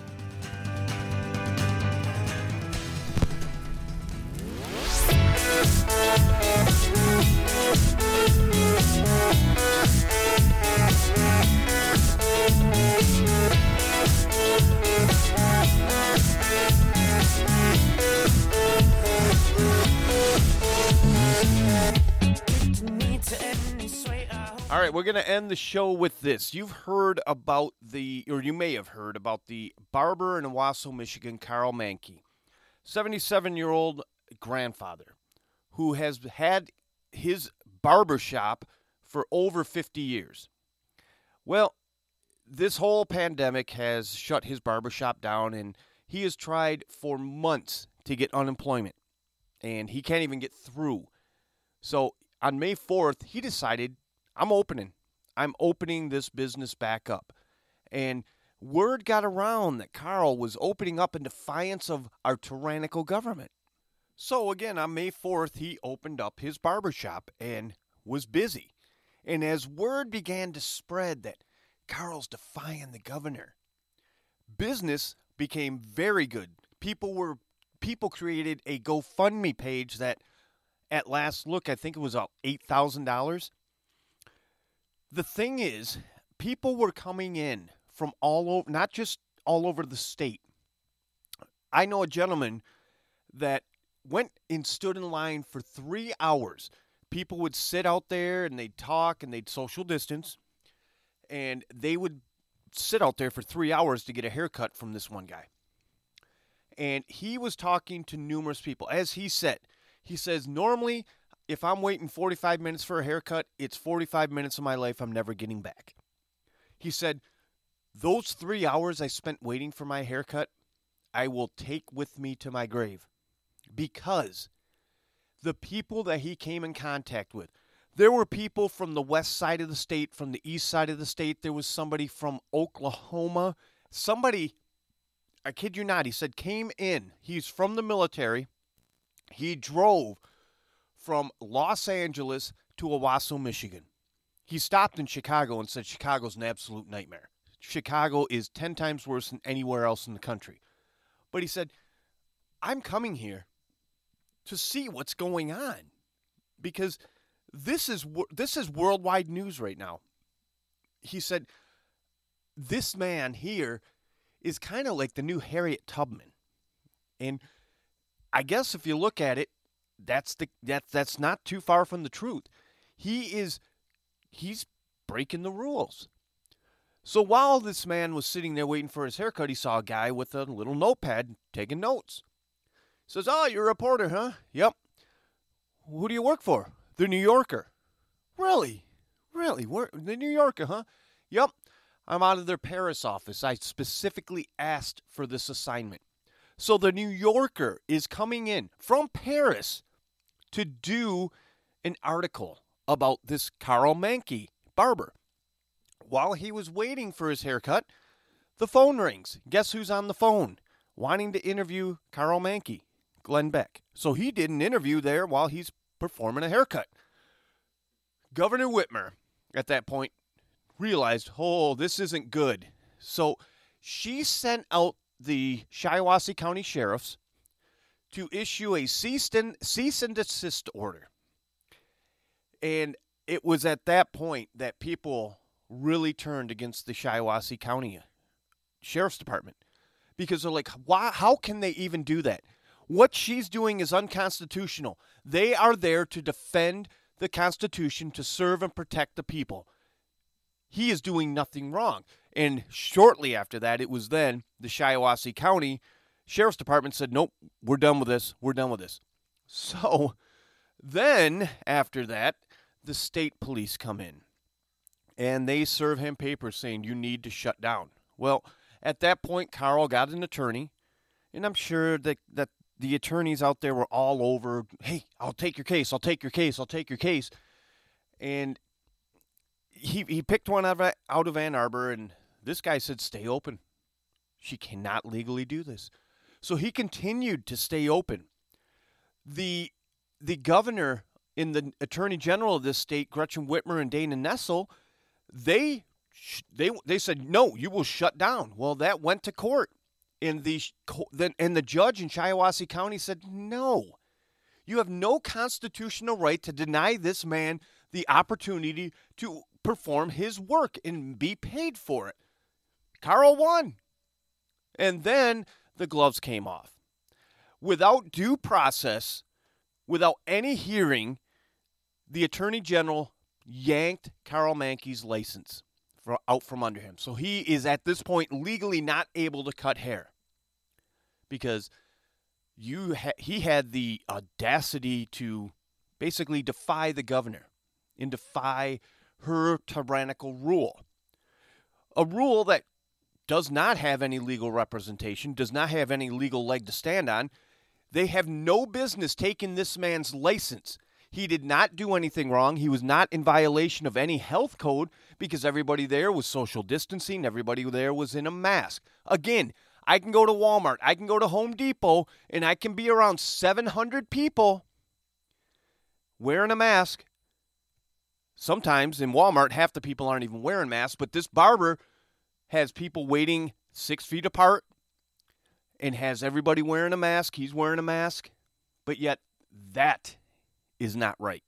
All right, we're going to end the show with this. You've heard about the, or you may have heard about the barber in Owasso, Michigan, Carl Mankey, seventy-seven-year-old grandfather who has had his barber shop for over fifty years. Well, this whole pandemic has shut his barber shop down, and he has tried for months to get unemployment, and he can't even get through. So on May fourth, he decided, I'm opening. I'm opening this business back up. And word got around that Carl was opening up in defiance of our tyrannical government. So again, on May fourth, he opened up his barbershop and was busy. And as word began to spread that Carl's defying the governor, business became very good. People were people created a GoFundMe page that, at last look, I think it was about eight thousand dollars. The thing is, people were coming in from all over, not just all over the state. I know a gentleman that went and stood in line for three hours. People would sit out there and they'd talk and they'd social distance. And they would sit out there for three hours to get a haircut from this one guy. And he was talking to numerous people. As he said, he says, normally, if I'm waiting forty-five minutes for a haircut, it's forty-five minutes of my life I'm never getting back. He said, those three hours I spent waiting for my haircut, I will take with me to my grave. Because the people that he came in contact with, there were people from the west side of the state, from the east side of the state. There was somebody from Oklahoma. Somebody, I kid you not, he said came in. He's from the military. He drove from Los Angeles to Owasso, Michigan. He stopped in Chicago and said Chicago's an absolute nightmare. Chicago is ten times worse than anywhere else in the country. But he said, I'm coming here to see what's going on, because this is this is worldwide news right now. He said, this man here is kind of like the new Harriet Tubman. And I guess if you look at it, That's the that that's not too far from the truth. He is he's breaking the rules. So while this man was sitting there waiting for his haircut, he saw a guy with a little notepad taking notes. He says, "Oh, you're a reporter, huh?" "Yep." "Who do you work for?" "The New Yorker." "Really? Really? Where, the New Yorker, huh?" "Yep. I'm out of their Paris office. I specifically asked for this assignment." So the New Yorker is coming in from Paris to do an article about this Carl Mankey barber. While he was waiting for his haircut, the phone rings. Guess who's on the phone? Wanting to interview Carl Mankey, Glenn Beck. So he did an interview there while he's performing a haircut. Governor Whitmer, at that point, realized, oh, this isn't good. So she sent out the Shiawassee County Sheriffs to issue a cease and, cease and desist order. And it was at that point that people really turned against the Shiawassee County Sheriff's Department, because they're like, why, how can they even do that? What she's doing is unconstitutional. They are there to defend the Constitution, to serve and protect the people. He is doing nothing wrong. And shortly after that, it was then the Shiawassee County Sheriff's Department said, nope, we're done with this. We're done with this. So then, after that, the state police come in. And they serve him papers saying, you need to shut down. Well, at that point, Carl got an attorney. And I'm sure that, that the attorneys out there were all over, hey, I'll take your case, I'll take your case, I'll take your case. And he he picked one out of, out of Ann Arbor, and this guy said, stay open. She cannot legally do this. So he continued to stay open. The the governor and the attorney general of this state, Gretchen Whitmer and Dana Nessel, they they they said, no, you will shut down. Well, that went to court. And the, and the judge in Shiawassee County said, no, you have no constitutional right to deny this man the opportunity to perform his work and be paid for it. Carl won. And then the gloves came off. Without due process, without any hearing, the attorney general yanked Carl Mankey's license for, out from under him. So he is at this point legally not able to cut hair because you ha- he had the audacity to basically defy the governor and defy her tyrannical rule. A rule that does not have any legal representation, does not have any legal leg to stand on. They have no business taking this man's license. He did not do anything wrong. He was not in violation of any health code because everybody there was social distancing. Everybody there was in a mask. Again, I can go to Walmart, I can go to Home Depot, and I can be around seven hundred people wearing a mask. Sometimes in Walmart, half the people aren't even wearing masks, but this barber has people waiting six feet apart and has everybody wearing a mask. He's wearing a mask, but yet that is not right.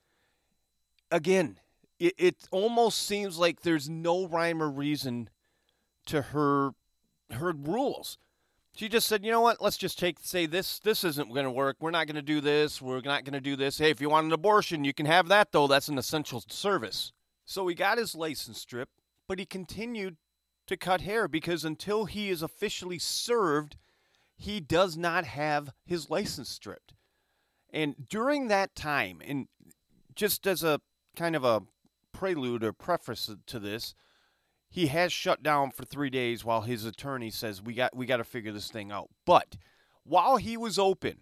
Again, it, it almost seems like there's no rhyme or reason to her her rules. She just said, you know what, let's just take say this this isn't going to work. We're not going to do this. We're not going to do this. Hey, if you want an abortion, you can have that, though. That's an essential service. So he got his license stripped, but he continued to cut hair because until he is officially served, he does not have his license stripped. And during that time, and just as a kind of a prelude or preface to this, he has shut down for three days while his attorney says, we got we got to figure this thing out. But while he was open,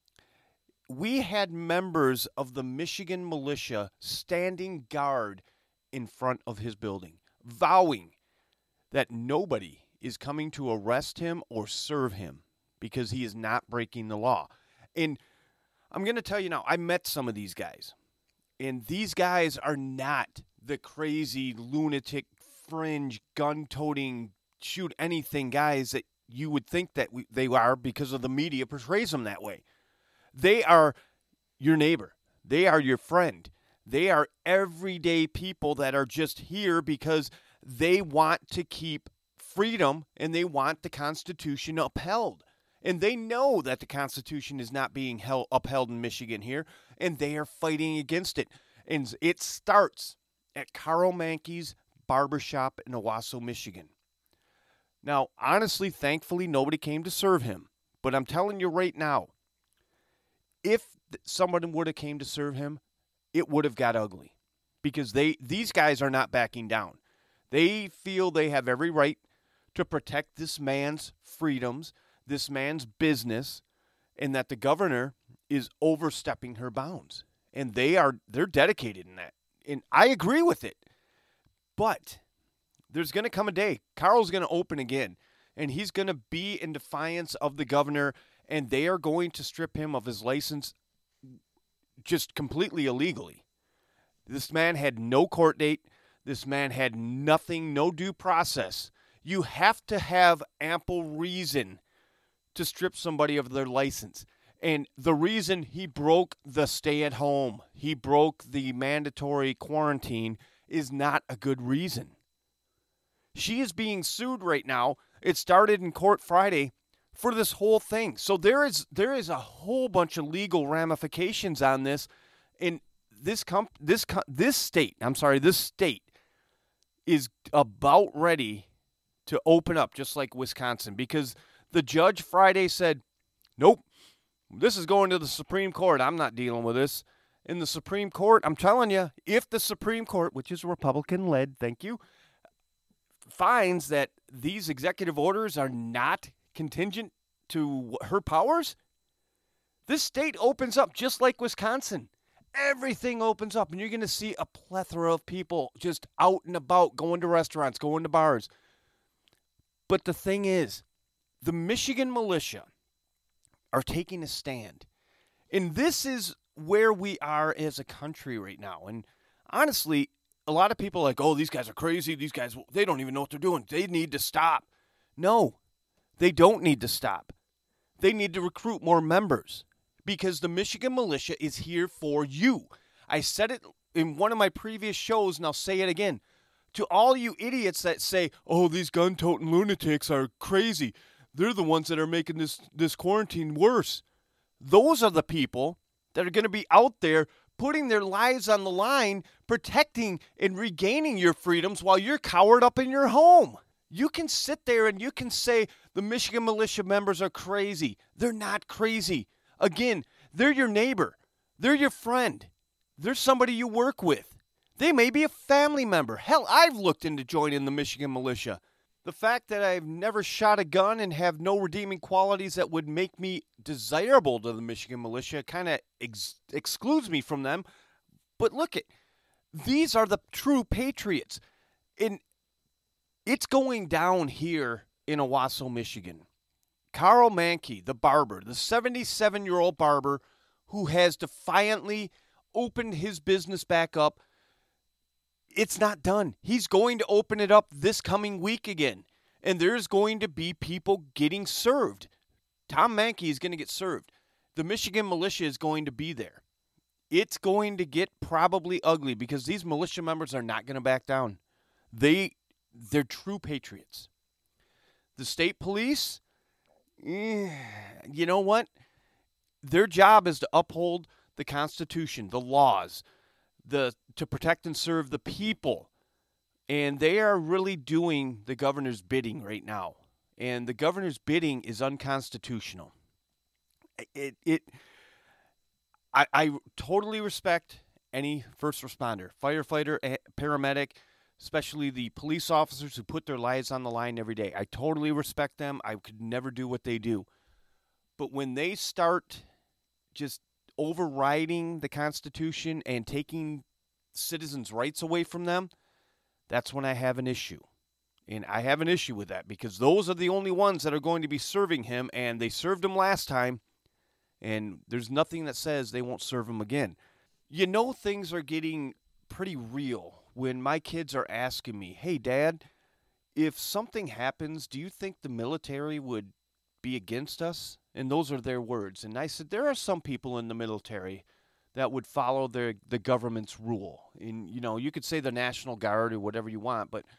we had members of the Michigan militia standing guard in front of his building, vowing that nobody is coming to arrest him or serve him because he is not breaking the law. And I'm going to tell you now, I met some of these guys, and these guys are not the crazy, lunatic, fringe, gun-toting, shoot-anything guys that you would think that we, they are because of the media portrays them that way. They are your neighbor. They are your friend. They are everyday people that are just here because they want to keep freedom and they want the Constitution upheld. And they know that the Constitution is not being held, upheld in Michigan here, and they are fighting against it. And it starts at Carl Mankey's barbershop in Owasso, Michigan. Now, honestly, thankfully, nobody came to serve him. But I'm telling you right now, if someone would have came to serve him, it would have got ugly. Because they these guys are not backing down. They feel they have every right to protect this man's freedoms, this man's business, and that the governor is overstepping her bounds. And they are they're dedicated in that. And I agree with it. But there's going to come a day. Carl's going to open again, and he's going to be in defiance of the governor, and they are going to strip him of his license just completely illegally. This man had no court date. This man had nothing, no due process. You have to have ample reason to strip somebody of their license. And the reason he broke the stay-at-home, he broke the mandatory quarantine, is not a good reason. She is being sued right now. It started in court Friday for this whole thing. So there is there is a whole bunch of legal ramifications on this. And this comp this this state, I'm sorry, this state is about ready to open up, just like Wisconsin, because the judge Friday said, "Nope, this is going to the Supreme Court. I'm not dealing with this." In the Supreme Court, I'm telling you, if the Supreme Court, which is Republican-led, thank you, finds that these executive orders are not contingent to her powers, this state opens up just like Wisconsin. Everything opens up, and you're going to see a plethora of people just out and about, going to restaurants, going to bars. But the thing is, the Michigan militia are taking a stand. And this is where we are as a country right now. And honestly, a lot of people are like, oh, these guys are crazy. These guys, they don't even know what they're doing. They need to stop. No, they don't need to stop. They need to recruit more members because the Michigan militia is here for you. I said it in one of my previous shows, and I'll say it again. To all you idiots that say, oh, these gun-toting lunatics are crazy. They're the ones that are making this, this quarantine worse. Those are the people that are going to be out there putting their lives on the line, protecting and regaining your freedoms while you're cowered up in your home. You can sit there and you can say the Michigan militia members are crazy. They're not crazy. Again, they're your neighbor. They're your friend. They're somebody you work with. They may be a family member. Hell, I've looked into joining the Michigan militia. The fact that I've never shot a gun and have no redeeming qualities that would make me desirable to the Michigan militia kind of ex- excludes me from them. But look at, these are the true patriots. And it's going down here in Owasso, Michigan. Carl Mankey, the barber, the seventy-seven-year-old barber who has defiantly opened his business back up. It's not done. He's going to open it up this coming week again. And there's going to be people getting served. Tom Mankey is going to get served. The Michigan militia is going to be there. It's going to get probably ugly because these militia members are not going to back down. They, they're true patriots. The state police, eh, you know what? Their job is to uphold the Constitution, the laws, the to protect and serve the people. And they are really doing the governor's bidding right now. And the governor's bidding is unconstitutional. It it I, I totally respect any first responder, firefighter, paramedic, especially the police officers who put their lives on the line every day. I totally respect them. I could never do what they do. But when they start just overriding the Constitution and taking citizens' rights away from them, that's when I have an issue. And I have an issue with that because those are the only ones that are going to be serving him, and they served him last time, and there's nothing that says they won't serve him again. You know, things are getting pretty real when my kids are asking me, hey, Dad, if something happens, do you think the military would be against us? And those are their words. And I said, there are some people in the military that would follow their the government's rule. And, you know, you could say the National Guard or whatever you want, but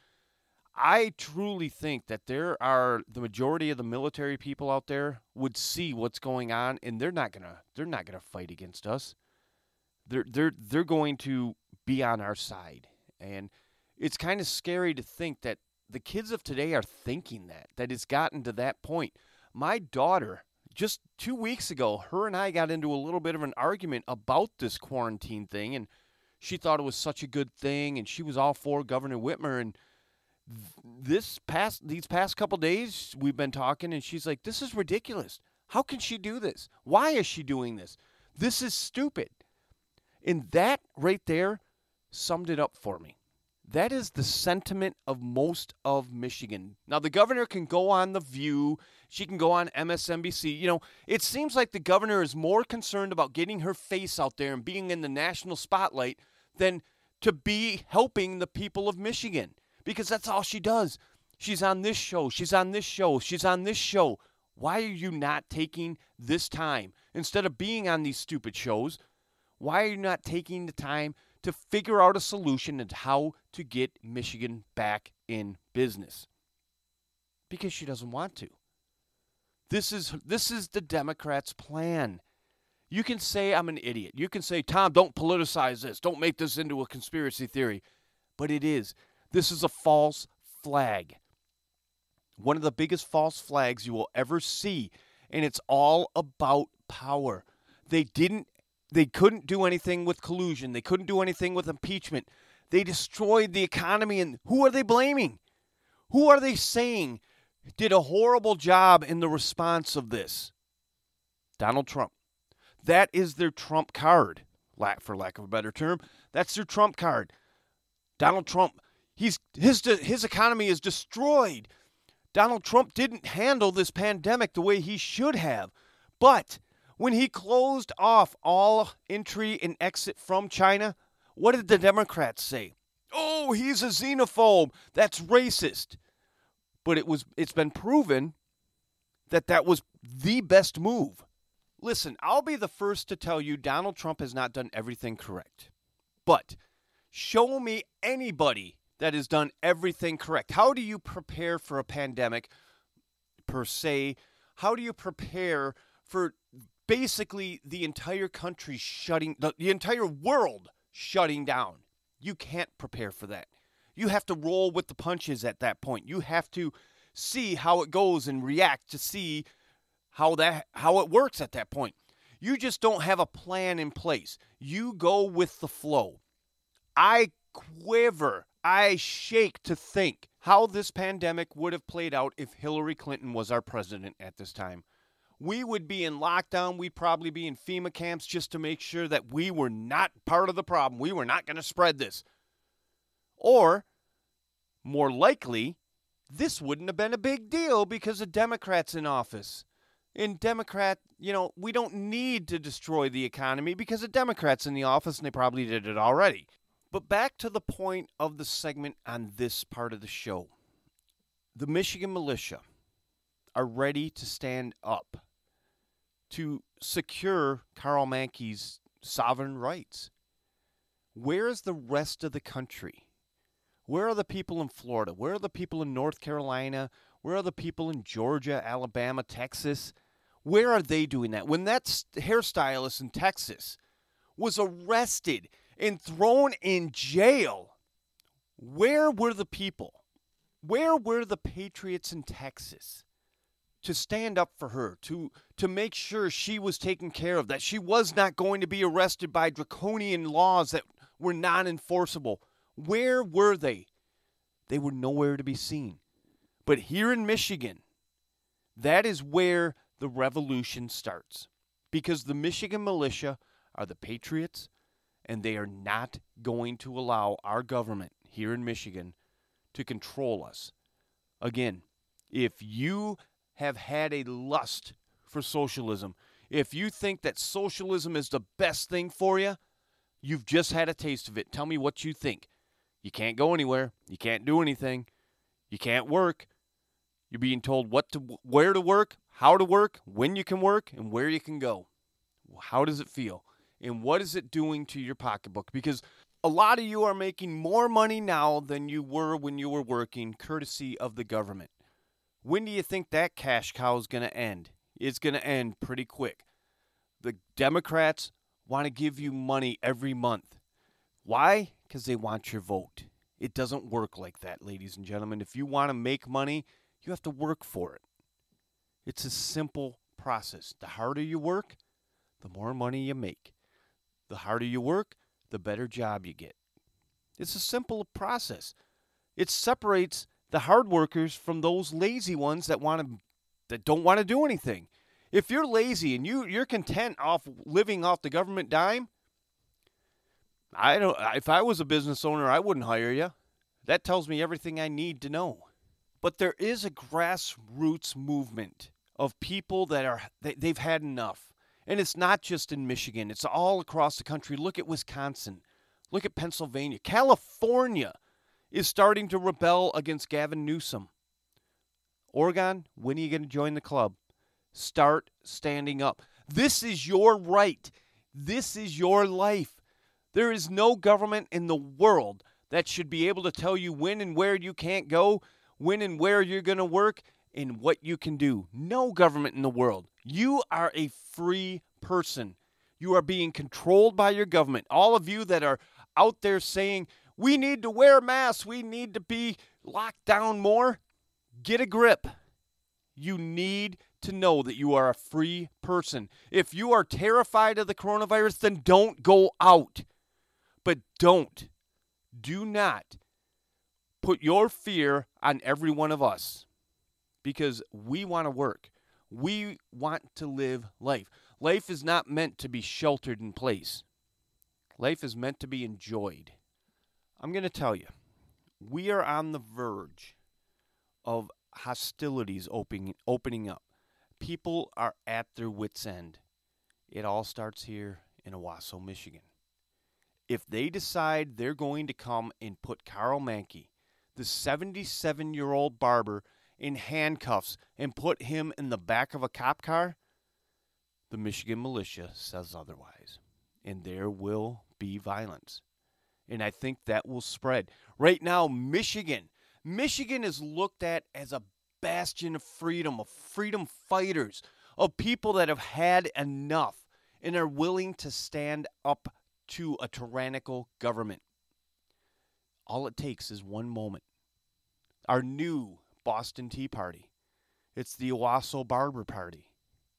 I truly think that there are the majority of the military people out there would see what's going on, and they're not gonna they're not gonna fight against us. They're they're they're going to be on our side. And it's kind of scary to think that the kids of today are thinking that, that it's gotten to that point. My daughter, just two weeks ago, her and I got into a little bit of an argument about this quarantine thing, and she thought it was such a good thing, and she was all for Governor Whitmer. And this past these past couple days, we've been talking, and she's like, this is ridiculous. How can she do this? Why is she doing this? This is stupid. And that right there summed it up for me. That is the sentiment of most of Michigan. Now, the governor can go on The View. She can go on M S N B C. You know, it seems like the governor is more concerned about getting her face out there and being in the national spotlight than to be helping the people of Michigan, because that's all she does. She's on this show. She's on this show. She's on this show. Why are you not taking this time? Instead of being on these stupid shows, why are you not taking the time to figure out a solution and how to get Michigan back in business? Because she doesn't want to. This is this is the Democrats' plan. You can say I'm an idiot. You can say, Tom, don't politicize this. Don't make this into a conspiracy theory. But it is. This is a false flag. One of the biggest false flags you will ever see. And it's all about power. They didn't They couldn't do anything with collusion. They couldn't do anything with impeachment. They destroyed the economy, and who are they blaming? Who are they saying did a horrible job in the response of this? Donald Trump. That is their trump card, for lack of a better term. That's their trump card. Donald Trump, he's his his economy is destroyed. Donald Trump didn't handle this pandemic the way he should have. But when he closed off all entry and exit from China, what did the Democrats say? Oh, he's a xenophobe. That's racist. But it was it's been proven that that was the best move. Listen, I'll be the first to tell you Donald Trump has not done everything correct. But show me anybody that has done everything correct. How do you prepare for a pandemic per se? How do you prepare for basically the entire country shutting, the, the entire world shutting down? You can't prepare for that. You have to roll with the punches at that point. You have to see how it goes and react to see how that how it works at that point. You just don't have a plan in place. You go with the flow. I quiver, I shake to think how this pandemic would have played out if Hillary Clinton was our president at this time. We would be in lockdown. We'd probably be in FEMA camps just to make sure that we were not part of the problem. We were not going to spread this. Or, more likely, this wouldn't have been a big deal because of Democrats in office. In Democrat, you know, we don't need to destroy the economy because of Democrats in the office, and they probably did it already. But back to the point of the segment on this part of the show. The Michigan militia are ready to stand up to secure Karl Manke's sovereign rights. Where is the rest of the country? Where are the people in Florida? Where are the people in North Carolina? Where are the people in Georgia, Alabama, Texas? Where are they doing that? When that hairstylist in Texas was arrested and thrown in jail, where were the people? Where were the patriots in Texas to stand up for her, to, to make sure she was taken care of, that she was not going to be arrested by draconian laws that were non-enforceable? Where were they? They were nowhere to be seen. But here in Michigan, that is where the revolution starts. Because the Michigan militia are the patriots, and they are not going to allow our government here in Michigan to control us. Again, if you have had a lust for socialism, if you think that socialism is the best thing for you, you've just had a taste of it. Tell me what you think. You can't go anywhere. You can't do anything. You can't work. You're being told what to, where to work, how to work, when you can work, and where you can go. How does it feel? And what is it doing to your pocketbook? Because a lot of you are making more money now than you were when you were working, courtesy of the government. When do you think that cash cow is going to end? It's going to end pretty quick. The Democrats want to give you money every month. Why? Because they want your vote. It doesn't work like that, ladies and gentlemen. If you want to make money, you have to work for it. It's a simple process. The harder you work, the more money you make. The harder you work, the better job you get. It's a simple process. It separates the hard workers from those lazy ones that want to, that don't want to do anything. If you're lazy and you you're content off living off the government dime, I don't. If I was a business owner, I wouldn't hire you. That tells me everything I need to know. But there is a grassroots movement of people that are they, they've had enough. And it's not just in Michigan. It's all across the country. Look at Wisconsin. Look at Pennsylvania. California is starting to rebel against Gavin Newsom. Oregon, when are you going to join the club? Start standing up. This is your right. This is your life. There is no government in the world that should be able to tell you when and where you can't go, when and where you're going to work, and what you can do. No government in the world. You are a free person. You are being controlled by your government. All of you that are out there saying, we need to wear masks, we need to be locked down more, get a grip. You need to know that you are a free person. If you are terrified of the coronavirus, then don't go out. But don't, do not put your fear on every one of us. because we want to work. We want to live life. Life is not meant to be sheltered in place. Life is meant to be enjoyed. I'm going to tell you, we are on the verge of hostilities opening, opening up. People are at their wits' end. It all starts here in Owasso, Michigan. If they decide they're going to come and put Carl Mankey, the seventy-seven-year-old barber, in handcuffs and put him in the back of a cop car, the Michigan militia says otherwise. And there will be violence. And I think that will spread. Right now, Michigan, Michigan is looked at as a bastion of freedom, of freedom fighters, of people that have had enough and are willing to stand up to a tyrannical government. All it takes is one moment. Our new Boston Tea Party. It's the Owasso Barber Party.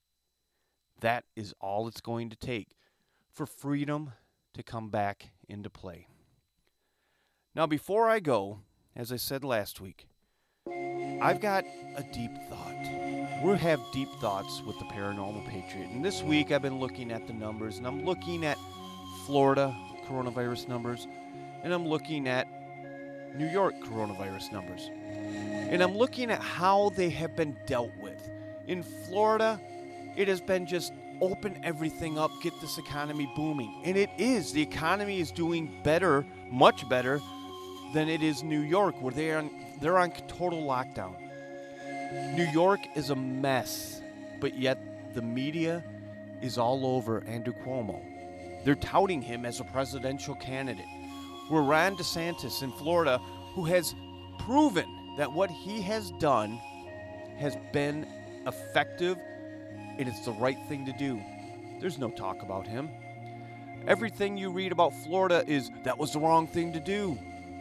That is all it's going to take for freedom to come back into play. Now, before I go, as I said last week, I've got a deep thought. We have deep thoughts with the Paranormal Patriot. And this week I've been looking at the numbers, and I'm looking at Florida coronavirus numbers, and I'm looking at New York coronavirus numbers. And I'm looking at how they have been dealt with. In Florida, it has been just open everything up, get this economy booming. And it is. The economy is doing better, much better, than it is New York, where they are on, they're on total lockdown. New York is a mess, but yet the media is all over Andrew Cuomo. They're touting him as a presidential candidate. Where Ron DeSantis in Florida, who has proven that what he has done has been effective and it's the right thing to do. There's no talk about him. Everything you read about Florida is, that was the wrong thing to do.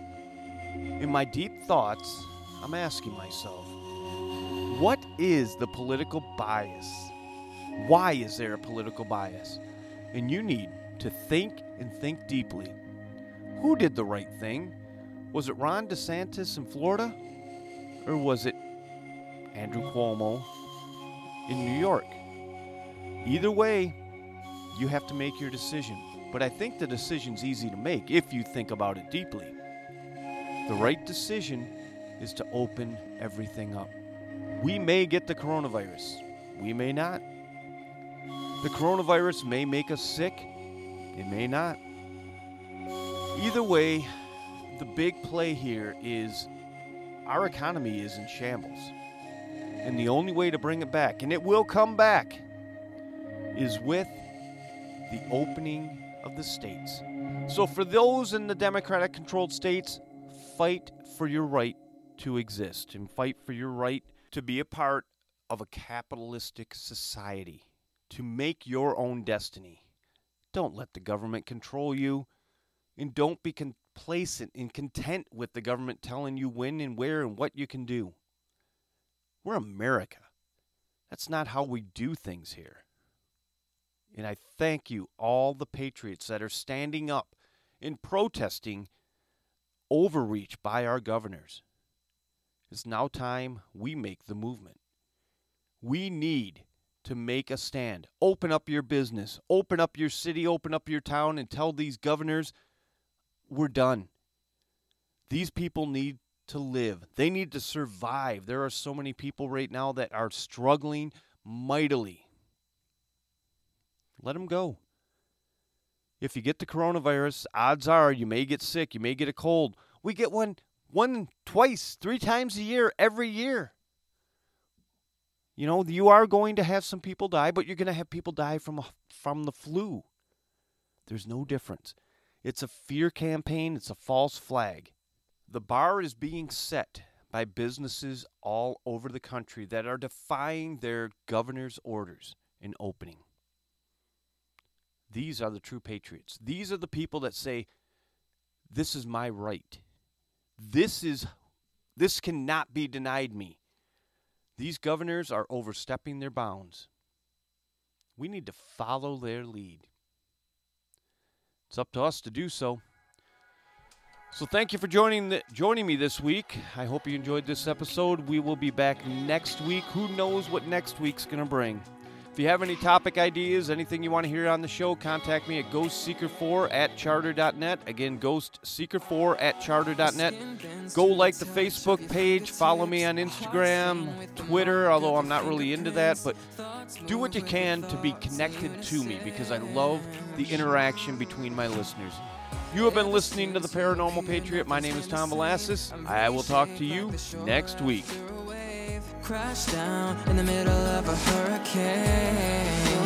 In my deep thoughts, I'm asking myself, what is the political bias? Why is there a political bias? And you need to think and think deeply. Who did the right thing? Was it Ron DeSantis in Florida? Or was it Andrew Cuomo in New York? Either way, you have to make your decision. But I think the decision's easy to make if you think about it deeply. The right decision is to open everything up. We may get the coronavirus. We may not. The coronavirus may make us sick. It may not. Either way, the big play here is our economy is in shambles. And the only way to bring it back, and it will come back, is with the opening of the states. So for those in the Democratic-controlled states, fight for your right to exist and fight for your right to be a part of a capitalistic society, to make your own destiny. Don't let the government control you, and don't be complacent and content with the government telling you when and where and what you can do. We're America. That's not how we do things here. And I thank you, all the patriots that are standing up and protesting overreach by our governors. It's now time we make the movement. We need to make a stand. Open up your business. Open up your city. Open up your town and tell these governors, we're done. These people need to live. They need to survive. There are so many people right now that are struggling mightily. Let them go. If you get the coronavirus, odds are you may get sick. You may get a cold. We get one, one, twice, three times a year, every year. You know, you are going to have some people die, but you're going to have people die from, a, from the flu. There's no difference. It's a fear campaign. It's a false flag. The bar is being set by businesses all over the country that are defying their governor's orders in opening. These are the true patriots. These are the people that say, this is my right. This is, this cannot be denied me. These governors are overstepping their bounds. We need to follow their lead. It's up to us to do so. So thank you for joining the, joining me this week. I hope you enjoyed this episode. We will be back next week. Who knows what next week's going to bring? If you have any topic ideas, anything you want to hear on the show, contact me at ghost seeker four at charter dot net. Again, ghost seeker four at charter dot net. Go like the Facebook page, follow me on Instagram, Twitter, although I'm not really into that, but do what you can to be connected to me because I love the interaction between my listeners. You have been listening to The Paranormal Patriot. My name is Tom Velasquez. I will talk to you next week. Crash down in the middle of a hurricane.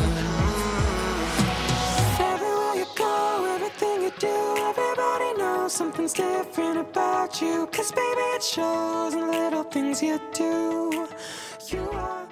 Everywhere you go, everything you do, everybody knows something's different about you. 'Cause baby, it shows in little things you do. You are